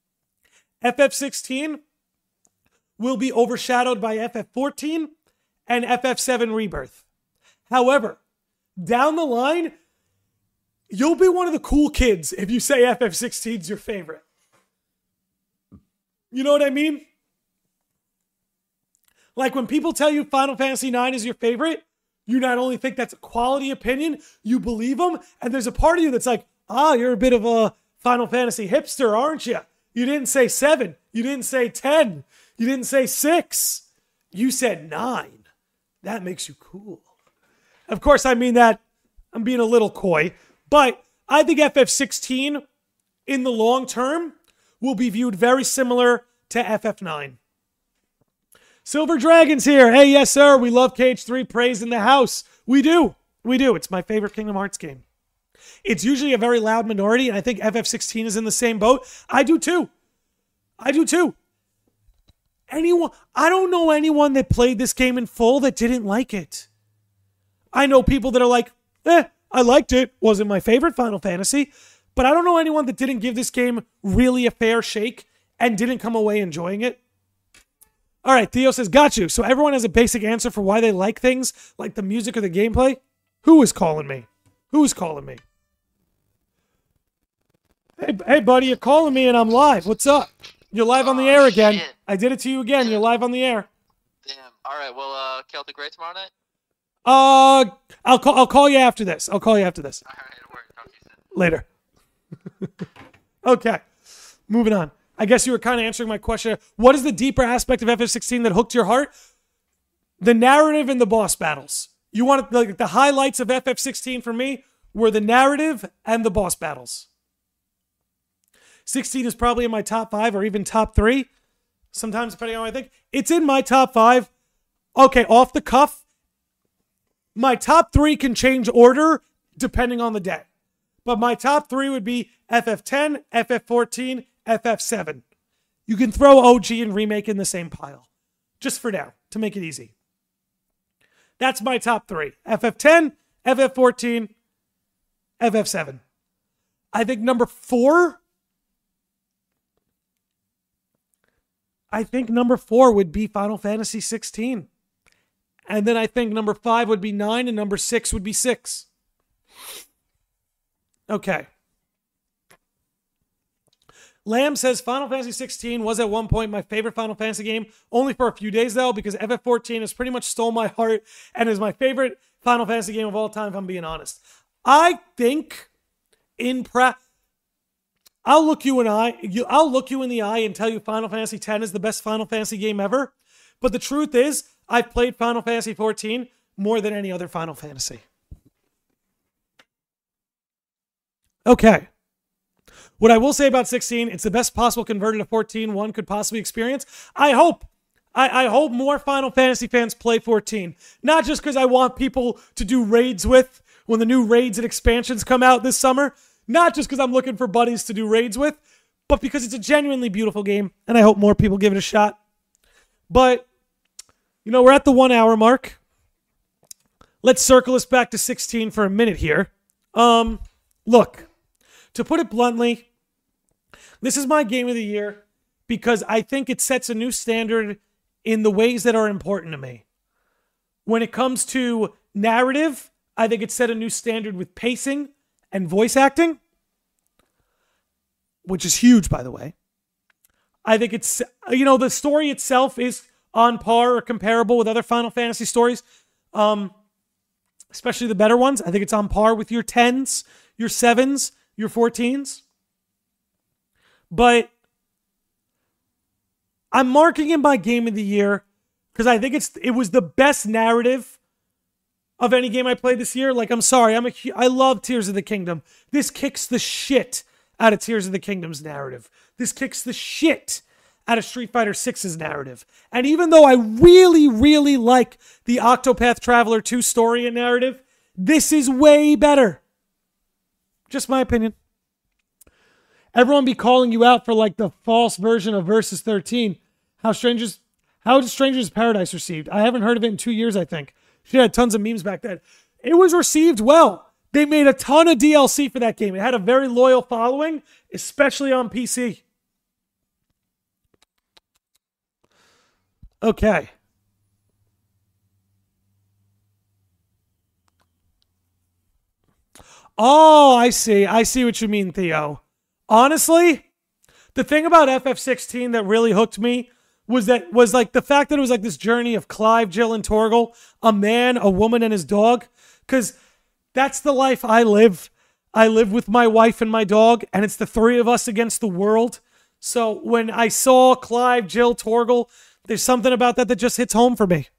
FF16 will be overshadowed by FF14 and FF7 Rebirth. However, down the line, you'll be one of the cool kids if you say FF16 is your favorite. You know what I mean? Like when people tell you Final Fantasy IX is your favorite, you not only think that's a quality opinion, you believe them, and there's a part of you that's like, you're a bit of a Final Fantasy hipster, aren't you? You didn't say 7. You didn't say 10. You didn't say 6. You said 9. That makes you cool. Of course, I mean that I'm being a little coy, but I think FF16 in the long term will be viewed very similar to FF9. Silver Dragon's here. Hey, yes, sir. We love KH3 praise in the house. We do. We do. It's my favorite Kingdom Hearts game. It's usually a very loud minority, and I think FF16 is in the same boat. I do too. I don't know anyone that played this game in full that didn't like it. I know people that are like, I liked it. Wasn't my favorite Final Fantasy. But I don't know anyone that didn't give this game really a fair shake and didn't come away enjoying it. All right, Theo says, got you. So everyone has a basic answer for why they like things, like the music or the gameplay? Who is calling me? Who's calling me? Hey, buddy, you're calling me and I'm live. What's up? You're live on the air again. Shit. I did it to you again. You're live on the air. Damn. All right. Well, Celtic Gray tomorrow night. I'll call you after this. All right. Don't worry. Talk to you soon. Later. Okay. Moving on. I guess you were kind of answering my question. What is the deeper aspect of FF16 that hooked your heart? The narrative and the boss battles. You want the highlights of FF16 for me were the narrative and the boss battles. 16 is probably in my top 5 or even top 3. Sometimes, depending on what I think. It's in my top 5. Okay, off the cuff. My top 3 can change order depending on the day. But my top 3 would be FF10, FF14, FF7. You can throw OG and Remake in the same pile. Just for now, to make it easy. That's my top 3. FF10, FF14, FF7. I think number 4... would be Final Fantasy 16. And then I think number 5 would be 9 and number 6 would be 6. Okay. Lamb says Final Fantasy 16 was at one point my favorite Final Fantasy game, only for a few days though, because FF14 has pretty much stole my heart and is my favorite Final Fantasy game of all time, if I'm being honest. I think I'll look you in the eye and tell you Final Fantasy X is the best Final Fantasy game ever. But the truth is, I've played Final Fantasy XIV more than any other Final Fantasy. Okay. What I will say about 16, it's the best possible converted to 14 one could possibly experience. I hope more Final Fantasy fans play 14. Not just because I want people to do raids with when the new raids and expansions come out this summer. Not just because I'm looking for buddies to do raids with, but because it's a genuinely beautiful game, and I hope more people give it a shot. But, we're at the 1 hour mark. Let's circle us back to 16 for a minute here. Look, to put it bluntly, this is my game of the year because I think it sets a new standard in the ways that are important to me. When it comes to narrative, I think it set a new standard with pacing and voice acting, which is huge, by the way. I think it's, the story itself is on par or comparable with other Final Fantasy stories, especially the better ones. I think it's on par with your 10s, your 7s, your 14s. But I'm marking it my game of the year because I think it was the best narrative of any game I played this year. Like, I'm sorry, I love Tears of the Kingdom. This kicks the shit out of Tears of the Kingdom's narrative. This kicks the shit out of Street Fighter 6's narrative. And even though I really, really like the Octopath Traveler 2 story and narrative, this is way better. Just my opinion. Everyone be calling you out for like the false version of Versus 13. How did Strangers Paradise received? I haven't heard of it in 2 years, I think. She had tons of memes back then. It was received well. They made a ton of DLC for that game. It had a very loyal following, especially on PC. Okay. Oh, I see. I see what you mean, Theo. Honestly, the thing about FF16 that really hooked me was like the fact that it was like this journey of Clive, Jill, and Torgal, a man, a woman, and his dog. Because that's the life I live. I live with my wife and my dog, and it's the three of us against the world. So when I saw Clive, Jill, Torgal, there's something about that just hits home for me.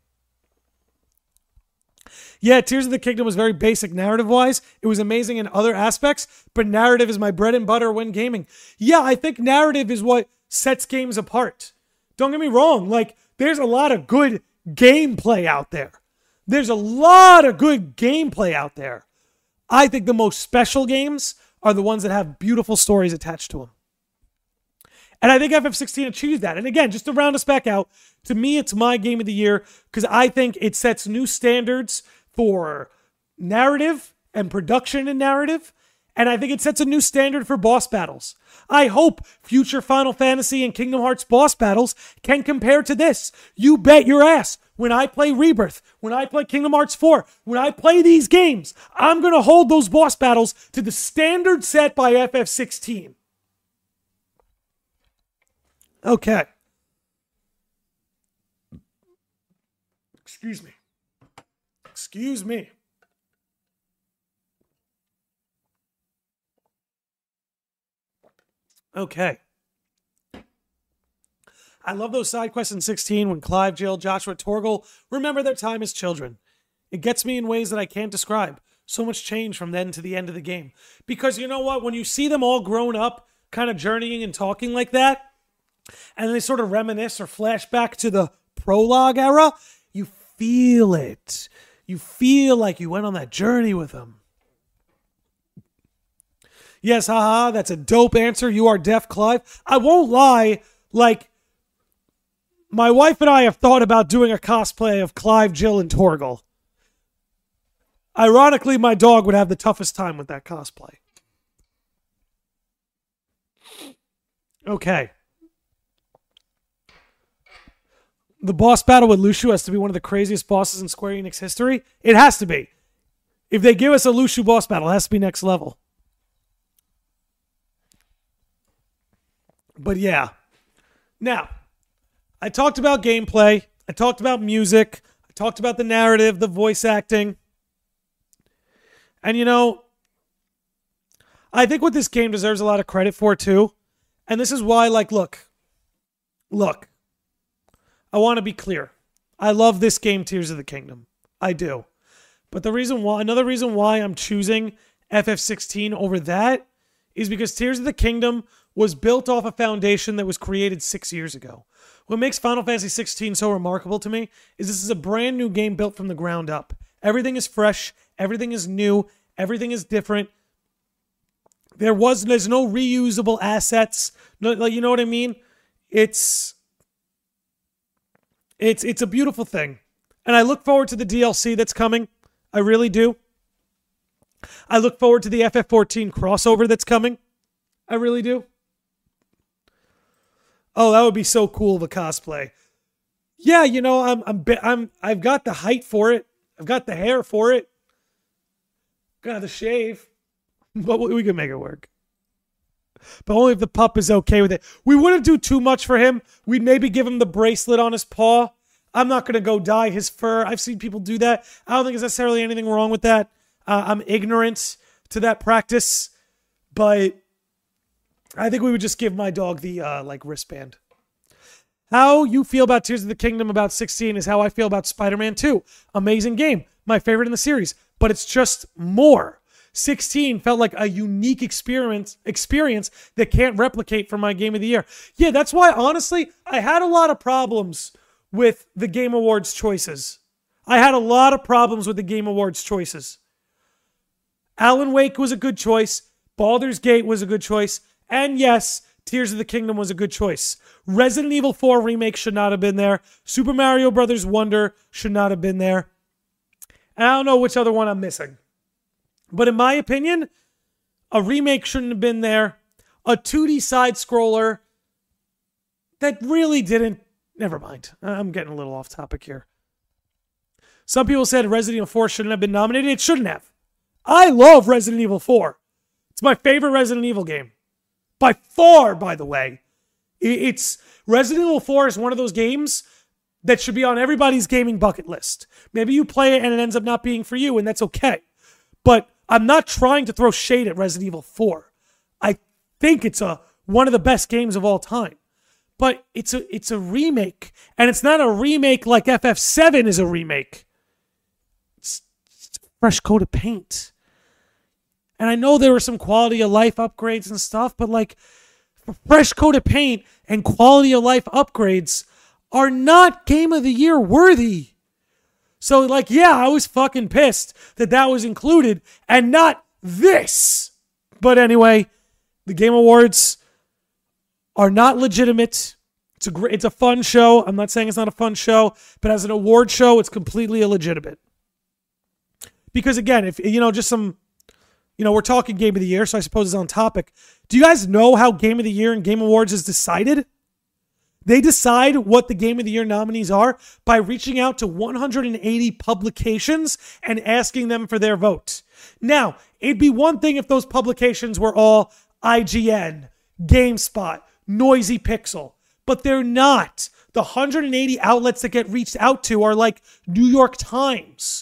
Yeah, Tears of the Kingdom was very basic narrative-wise. It was amazing in other aspects, but narrative is my bread and butter when gaming. Yeah, I think narrative is what sets games apart. Don't get me wrong. Like, there's a lot of good gameplay out there. There's a lot of good gameplay out there. I think the most special games are the ones that have beautiful stories attached to them. And I think FF16 achieved that. And again, just to round us back out, to me, it's my game of the year because I think it sets new standards for narrative and production in narrative. And I think it sets a new standard for boss battles. I hope future Final Fantasy and Kingdom Hearts boss battles can compare to this. You bet your ass. When I play Rebirth, when I play Kingdom Hearts 4, when I play these games, I'm going to hold those boss battles to the standard set by FF16. Okay. Excuse me. Excuse me. Okay. I love those side quests in 16 when Clive, Jill, Joshua, Torgal remember their time as children. It gets me in ways that I can't describe. So much change from then to the end of the game. Because you know what? When you see them all grown up, kind of journeying and talking like that, and they sort of reminisce or flash back to the prologue era, you feel it. You feel like you went on that journey with them. Yes, haha, that's a dope answer. You are deaf, Clive. I won't lie, like, my wife and I have thought about doing a cosplay of Clive, Jill, and Torgal. Ironically, my dog would have the toughest time with that cosplay. Okay. The boss battle with Luxu has to be one of the craziest bosses in Square Enix history. It has to be. If they give us a Luxu boss battle, it has to be next level. But yeah. Now, I talked about gameplay. I talked about music. I talked about the narrative, the voice acting. And you know, I think what this game deserves a lot of credit for too. And this is why, like, look. I want to be clear. I love this game, Tears of the Kingdom. I do. But another reason why I'm choosing FF16 over that is because Tears of the Kingdom was built off a foundation that was created 6 years ago. What makes Final Fantasy 16 so remarkable to me is this is a brand new game built from the ground up. Everything is fresh. Everything is new. Everything is different. There's no reusable assets. No, like, you know what I mean? It's a beautiful thing. And I look forward to the DLC that's coming. I really do. I look forward to the FF14 crossover that's coming. I really do. Oh, that would be so cool of a cosplay. Yeah, you know, I've got the height for it. I've got the hair for it. Got the shave. But we can make it work. But only if the pup is okay with it. We wouldn't do too much for him. We'd maybe give him the bracelet on his paw. I'm not going to go dye his fur. I've seen people do that. I don't think there's necessarily anything wrong with that. I'm ignorant to that practice. But I think we would just give my dog the wristband. How you feel about Tears of the Kingdom about 16 is how I feel about Spider-Man 2. Amazing game. My favorite in the series. But it's just more. 16 felt like a unique experience that can't replicate from my game of the year. Yeah, that's why, honestly, I had a lot of problems with the Game Awards choices. Alan Wake was a good choice. Baldur's Gate was a good choice. And yes, Tears of the Kingdom was a good choice. Resident Evil 4 Remake should not have been there. Super Mario Bros. Wonder should not have been there. And I don't know which other one I'm missing. But in my opinion, a remake shouldn't have been there. A 2D side-scroller that really didn't... Never mind. I'm getting a little off topic here. Some people said Resident Evil 4 shouldn't have been nominated. It shouldn't have. I love Resident Evil 4. It's my favorite Resident Evil game. By far, by the way. It's Resident Evil 4 is one of those games that should be on everybody's gaming bucket list. Maybe you play it and it ends up not being for you, and that's okay. But I'm not trying to throw shade at Resident Evil 4. I think it's a one of the best games of all time. But it's a remake, and it's not a remake like FF7 is a remake. It's a fresh coat of paint. And I know there were some quality of life upgrades and stuff, but like fresh coat of paint and quality of life upgrades are not Game of the Year worthy. So like, yeah, I was fucking pissed that was included and not this. But anyway, the Game Awards are not legitimate. It's a fun show. I'm not saying it's not a fun show, but as an award show, it's completely illegitimate. Because again, if just some, we're talking Game of the Year, so I suppose it's on topic. Do you guys know how Game of the Year and Game Awards is decided? They decide what the Game of the Year nominees are by reaching out to 180 publications and asking them for their vote. Now, it'd be one thing if those publications were all IGN, GameSpot, Noisy Pixel, but they're not. The 180 outlets that get reached out to are like New York Times,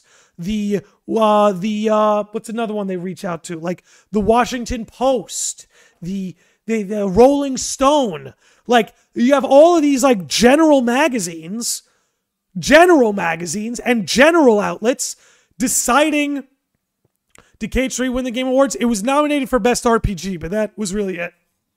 what's another one they reach out to? Like the Washington Post, the Rolling Stone. Like you have all of these like general magazines and general outlets deciding Decade 3 win the Game Awards. It was nominated for Best RPG, but that was really it.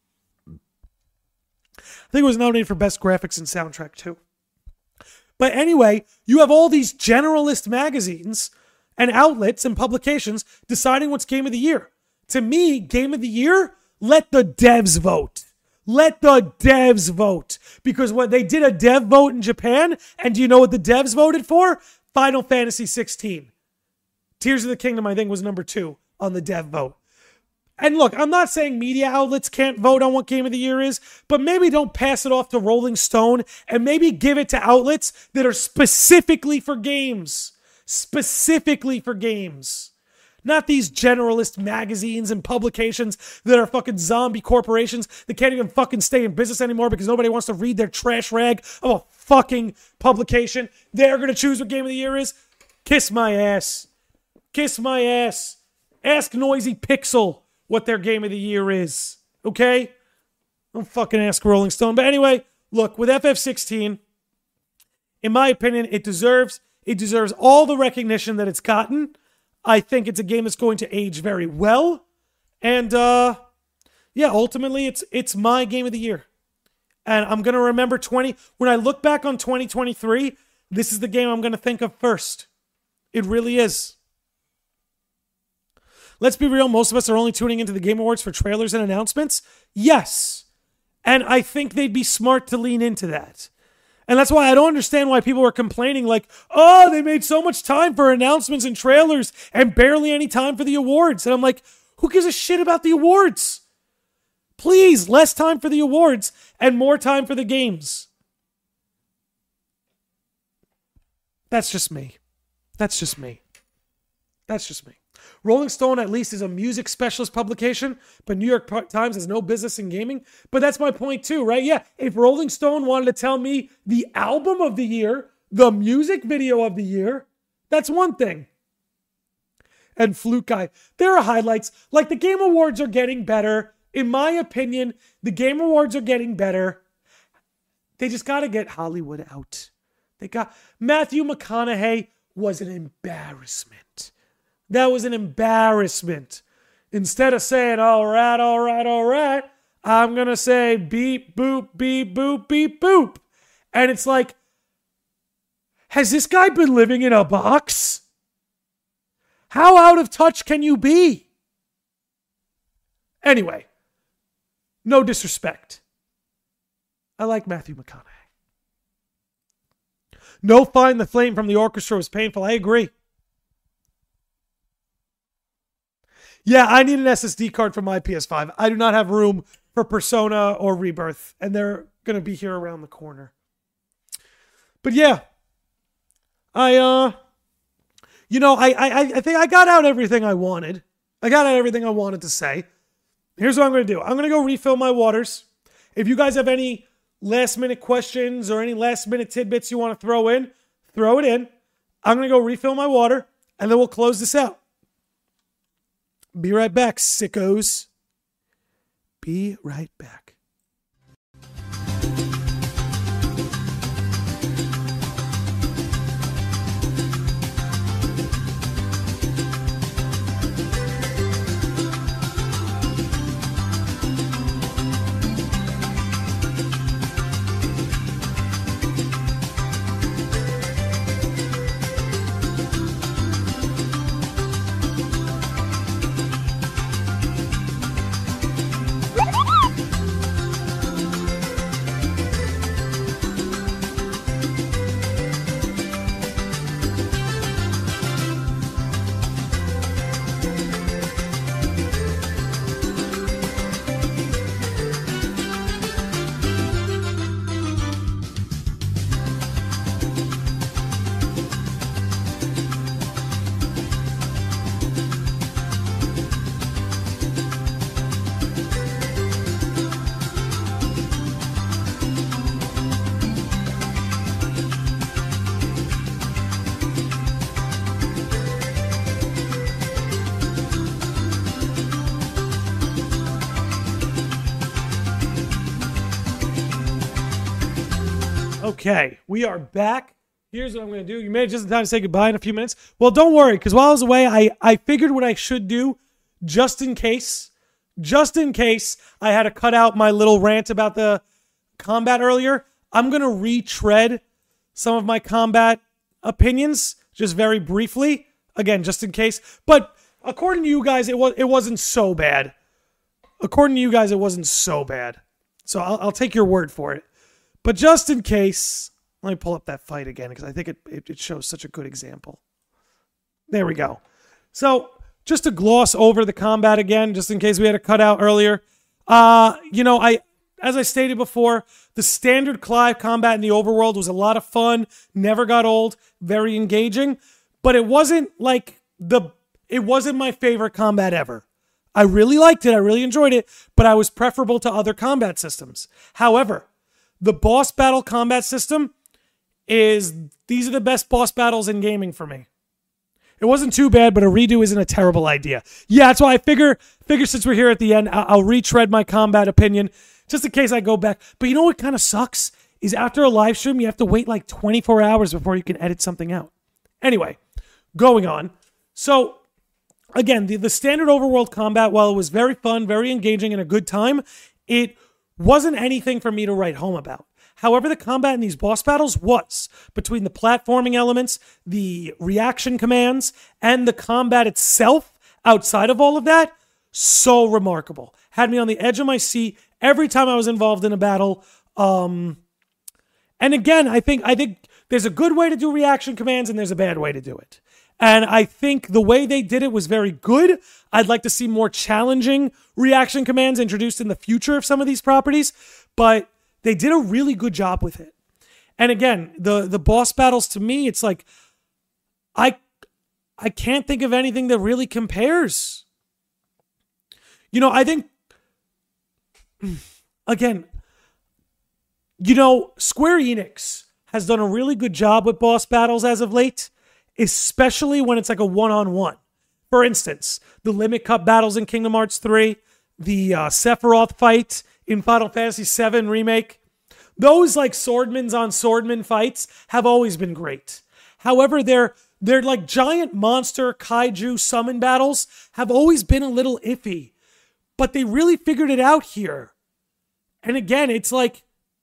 I think it was nominated for Best Graphics and Soundtrack too. But anyway, you have all these generalist magazines and outlets and publications deciding what's Game of the Year. To me, Game of the Year, let the devs vote. Let the devs vote. Because when they did a dev vote in Japan, and do you know what the devs voted for? Final Fantasy 16. Tears of the Kingdom, I think, was number 2 on the dev vote. And look, I'm not saying media outlets can't vote on what Game of the Year is, but maybe don't pass it off to Rolling Stone and maybe give it to outlets that are specifically for games. Specifically for games. Not these generalist magazines and publications that are fucking zombie corporations that can't even fucking stay in business anymore because nobody wants to read their trash rag of a fucking publication. They're going to choose what Game of the Year is. Kiss my ass. Kiss my ass. Ask Noisy Pixel what their Game of the Year is. Okay? Don't fucking ask Rolling Stone. But anyway, look, with FF16, in my opinion, it deserves all the recognition that it's gotten. I think it's a game that's going to age very well. And ultimately it's my Game of the Year. And I'm going to remember when I look back on 2023, this is the game I'm going to think of first. It really is. Let's be real, most of us are only tuning into the Game Awards for trailers and announcements. Yes. And I think they'd be smart to lean into that. And that's why I don't understand why people are complaining like, oh, they made so much time for announcements and trailers and barely any time for the awards. And I'm like, who gives a shit about the awards? Please, less time for the awards and more time for the games. That's just me. That's just me. That's just me. Rolling Stone at least is a music specialist publication, but New York Times has no business in gaming. But that's my point too, right? Yeah, if Rolling Stone wanted to tell me the album of the year, the music video of the year, that's one thing. And Fluke Guy, there are highlights. Like the Game Awards are getting better. In my opinion, the Game Awards are getting better. They just got to get Hollywood out. Matthew McConaughey was an embarrassment. That was an embarrassment. Instead of saying, all right, I'm going to say beep, boop, beep, boop, beep, boop. And it's like, has this guy been living in a box? How out of touch can you be? Anyway, no disrespect. I like Matthew McConaughey. No, Find the Flame from the orchestra was painful. I agree. Yeah, I need an SSD card for my PS5. I do not have room for Persona or Rebirth, and they're going to be here around the corner. But yeah, I think I got out everything I wanted. I got out everything I wanted to say. Here's what I'm going to do. I'm going to go refill my waters. If you guys have any last minute questions or any last minute tidbits you want to throw it in. I'm going to go refill my water, and then we'll close this out. Be right back, sickos. Be right back. Okay, we are back. Here's what I'm going to do. You made it just in time to say goodbye in a few minutes. Well, don't worry, because while I was away, I figured what I should do just in case I had to cut out my little rant about the combat earlier. I'm going to retread some of my combat opinions just very briefly. Again, just in case. But according to you guys, it wasn't so bad. According to you guys, it wasn't so bad. So I'll take your word for it. But just in case, let me pull up that fight again because I think it shows such a good example. There we go. So just to gloss over the combat again, just in case we had to cut out earlier. As I stated before, the standard Clive combat in the overworld was a lot of fun, never got old, very engaging, but it wasn't it wasn't my favorite combat ever. I really liked it, I really enjoyed it, but I was preferable to other combat systems. However, the boss battle combat system these are the best boss battles in gaming for me. It wasn't too bad, but a redo isn't a terrible idea. Yeah, that's why I figure since we're here at the end, I'll retread my combat opinion just in case I go back. But you know what kind of sucks? Is after a live stream, you have to wait like 24 hours before you can edit something out. Anyway, going on. So, again, the standard overworld combat, while it was very fun, very engaging, and a good time, it wasn't anything for me to write home about. However, the combat in these boss battles was, between the platforming elements, the reaction commands, and the combat itself, outside of all of that, so remarkable. Had me on the edge of my seat every time I was involved in a battle. And again, I think there's a good way to do reaction commands and there's a bad way to do it. And I think the way they did it was very good. I'd like to see more challenging reaction commands introduced in the future of some of these properties, but they did a really good job with it. And again, the boss battles, to me, it's like, I can't think of anything that really compares. I think, again, Square Enix has done a really good job with boss battles as of late, especially when it's like a one-on-one. For instance, the Limit Cup battles in Kingdom Hearts 3, the Sephiroth fight in Final Fantasy VII Remake. Those like swordmans on swordman fights have always been great. However, they're like giant monster kaiju summon battles have always been a little iffy. But they really figured it out here. And again, it's like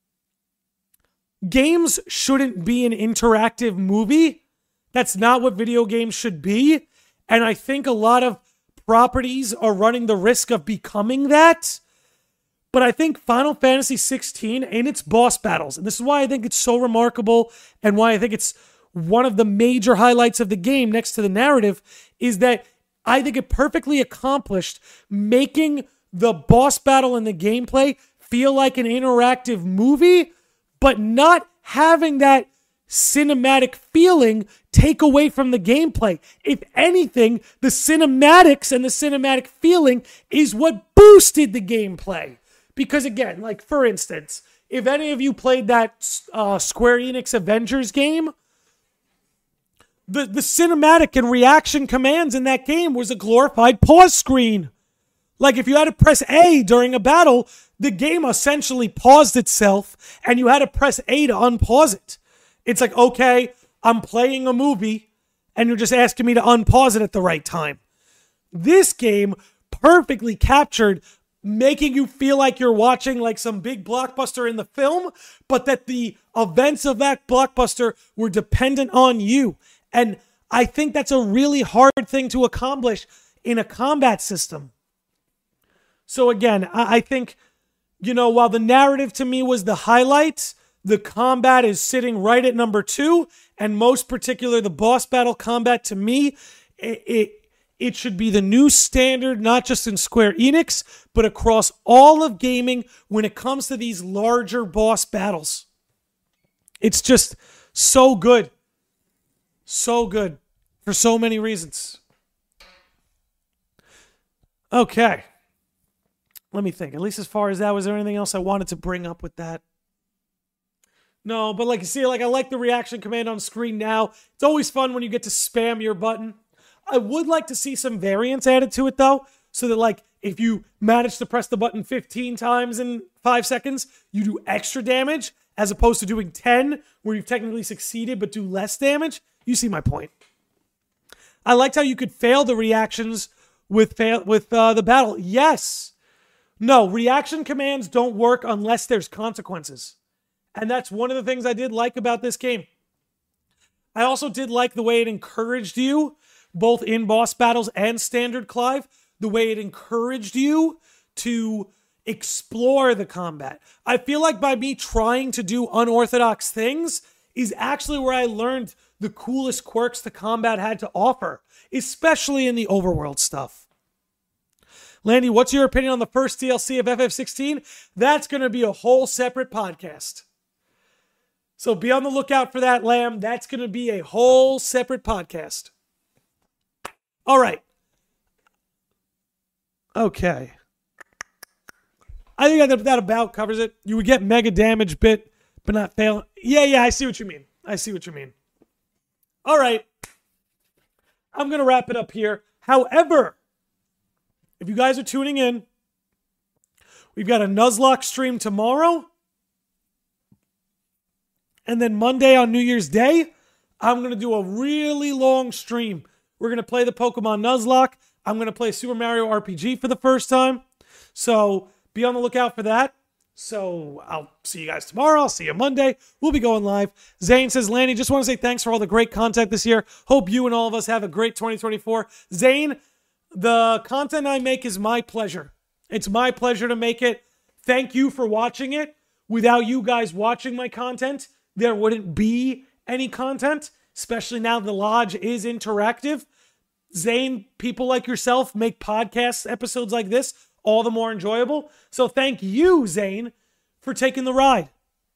games shouldn't be an interactive movie. That's not what video games should be. And I think a lot of properties are running the risk of becoming that. But I think Final Fantasy XVI in its boss battles, and this is why I think it's so remarkable and why I think it's one of the major highlights of the game next to the narrative, is that I think it perfectly accomplished making the boss battle and the gameplay feel like an interactive movie, but not having that cinematic feeling take away from the gameplay. If anything, the cinematics and the cinematic feeling is what boosted the gameplay. Because again, like for instance, if any of you played that Square Enix Avengers game, the cinematic and reaction commands in that game was a glorified pause screen. Like if you had to press A during a battle, the game essentially paused itself and you had to press A to unpause it. It's like, okay, I'm playing a movie and you're just asking me to unpause it at the right time. This game perfectly captured making you feel like you're watching like some big blockbuster in the film, but that the events of that blockbuster were dependent on you. And I think that's a really hard thing to accomplish in a combat system. So again, I think, while the narrative to me was the highlight, the combat is sitting right at number 2, and most particular, the boss battle combat to me, it should be the new standard, not just in Square Enix, but across all of gaming when it comes to these larger boss battles. It's just so good. So good. For so many reasons. Okay. Let me think. At least as far as that, was there anything else I wanted to bring up with that? No, but like you see, I like the reaction command on screen now. It's always fun when you get to spam your button. I would like to see some variants added to it though, so that if you manage to press the button 15 times in 5 seconds, you do extra damage. as opposed to doing 10 where you've technically succeeded but do less damage, you see my point. I liked how you could fail the reactions with the battle. Yes. No, reaction commands don't work unless there's consequences. And that's one of the things I did like about this game. I also did like the way it encouraged you, both in boss battles and standard Clive, the way it encouraged you to explore the combat. I feel like by me trying to do unorthodox things is actually where I learned the coolest quirks the combat had to offer, especially in the overworld stuff. Landy, what's your opinion on the first DLC of FF16? That's going to be a whole separate podcast. So be on the lookout for that, Lamb. That's going to be a whole separate podcast. All right. Okay. I think that about covers it. You would get mega damage bit, but not fail. Yeah, I see what you mean. All right. I'm going to wrap it up here. However, if you guys are tuning in, we've got a Nuzlocke stream tomorrow. And then Monday on New Year's Day, I'm going to do a really long stream. We're going to play the Pokemon Nuzlocke. I'm going to play Super Mario RPG for the first time. So be on the lookout for that. So I'll see you guys tomorrow. I'll see you Monday. We'll be going live. Zane says, Lanny, just want to say thanks for all the great content this year. Hope you and all of us have a great 2024. Zane, the content I make is my pleasure. It's my pleasure to make it. Thank you for watching it. Without you guys watching my content, there wouldn't be any content, especially now the Lodge is interactive. Zane, people like yourself make podcast episodes like this all the more enjoyable. So thank you, Zane, for taking the ride.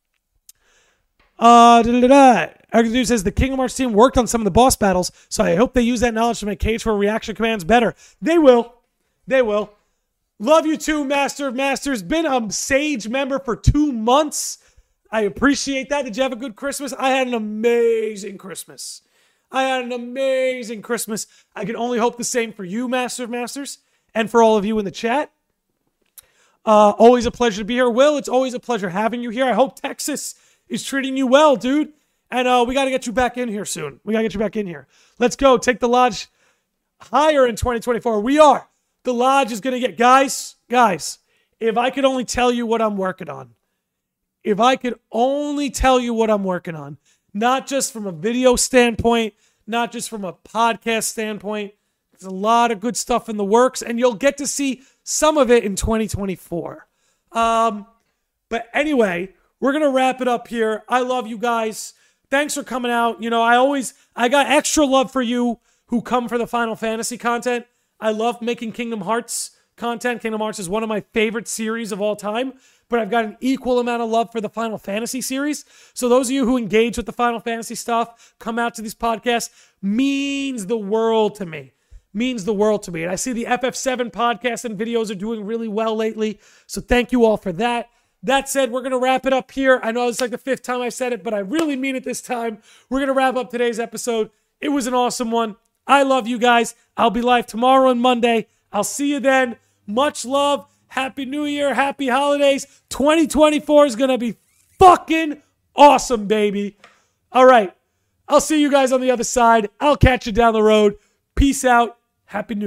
Dude says the Kingdom Hearts team worked on some of the boss battles, so I hope they use that knowledge to make Cage for reaction commands better. They will. Love you too, Master of Masters. Been a Sage member for 2 months. I appreciate that. Did you have a good Christmas? I had an amazing Christmas. I can only hope the same for you, Master of Masters, and for all of you in the chat. Always a pleasure to be here. Will, it's always a pleasure having you here. I hope Texas is treating you well, dude. And we got to get you back in here soon. Let's go. Take the Lodge higher in 2024. We are. The Lodge is going to get... Guys, if I could only tell you what I'm working on. Not just from a video standpoint, not just from a podcast standpoint. There's a lot of good stuff in the works, and you'll get to see some of it in 2024. But anyway, we're going to wrap it up here. I love you guys. Thanks for coming out. You know, I got extra love for you who come for the Final Fantasy content. I love making Kingdom Hearts content. Kingdom Hearts is one of my favorite series of all time, but I've got an equal amount of love for the Final Fantasy series. So those of you who engage with the Final Fantasy stuff, come out to these podcasts, means the world to me. And I see the FF7 podcasts and videos are doing really well lately. So thank you all for that. That said, we're going to wrap it up here. I know it's like the 5th time I said it, but I really mean it this time. We're going to wrap up today's episode. It was an awesome one. I love you guys. I'll be live tomorrow and Monday. I'll see you then. Much love. Happy New Year. Happy holidays. 2024 is going to be fucking awesome, baby. All right. I'll see you guys on the other side. I'll catch you down the road. Peace out. Happy New Year.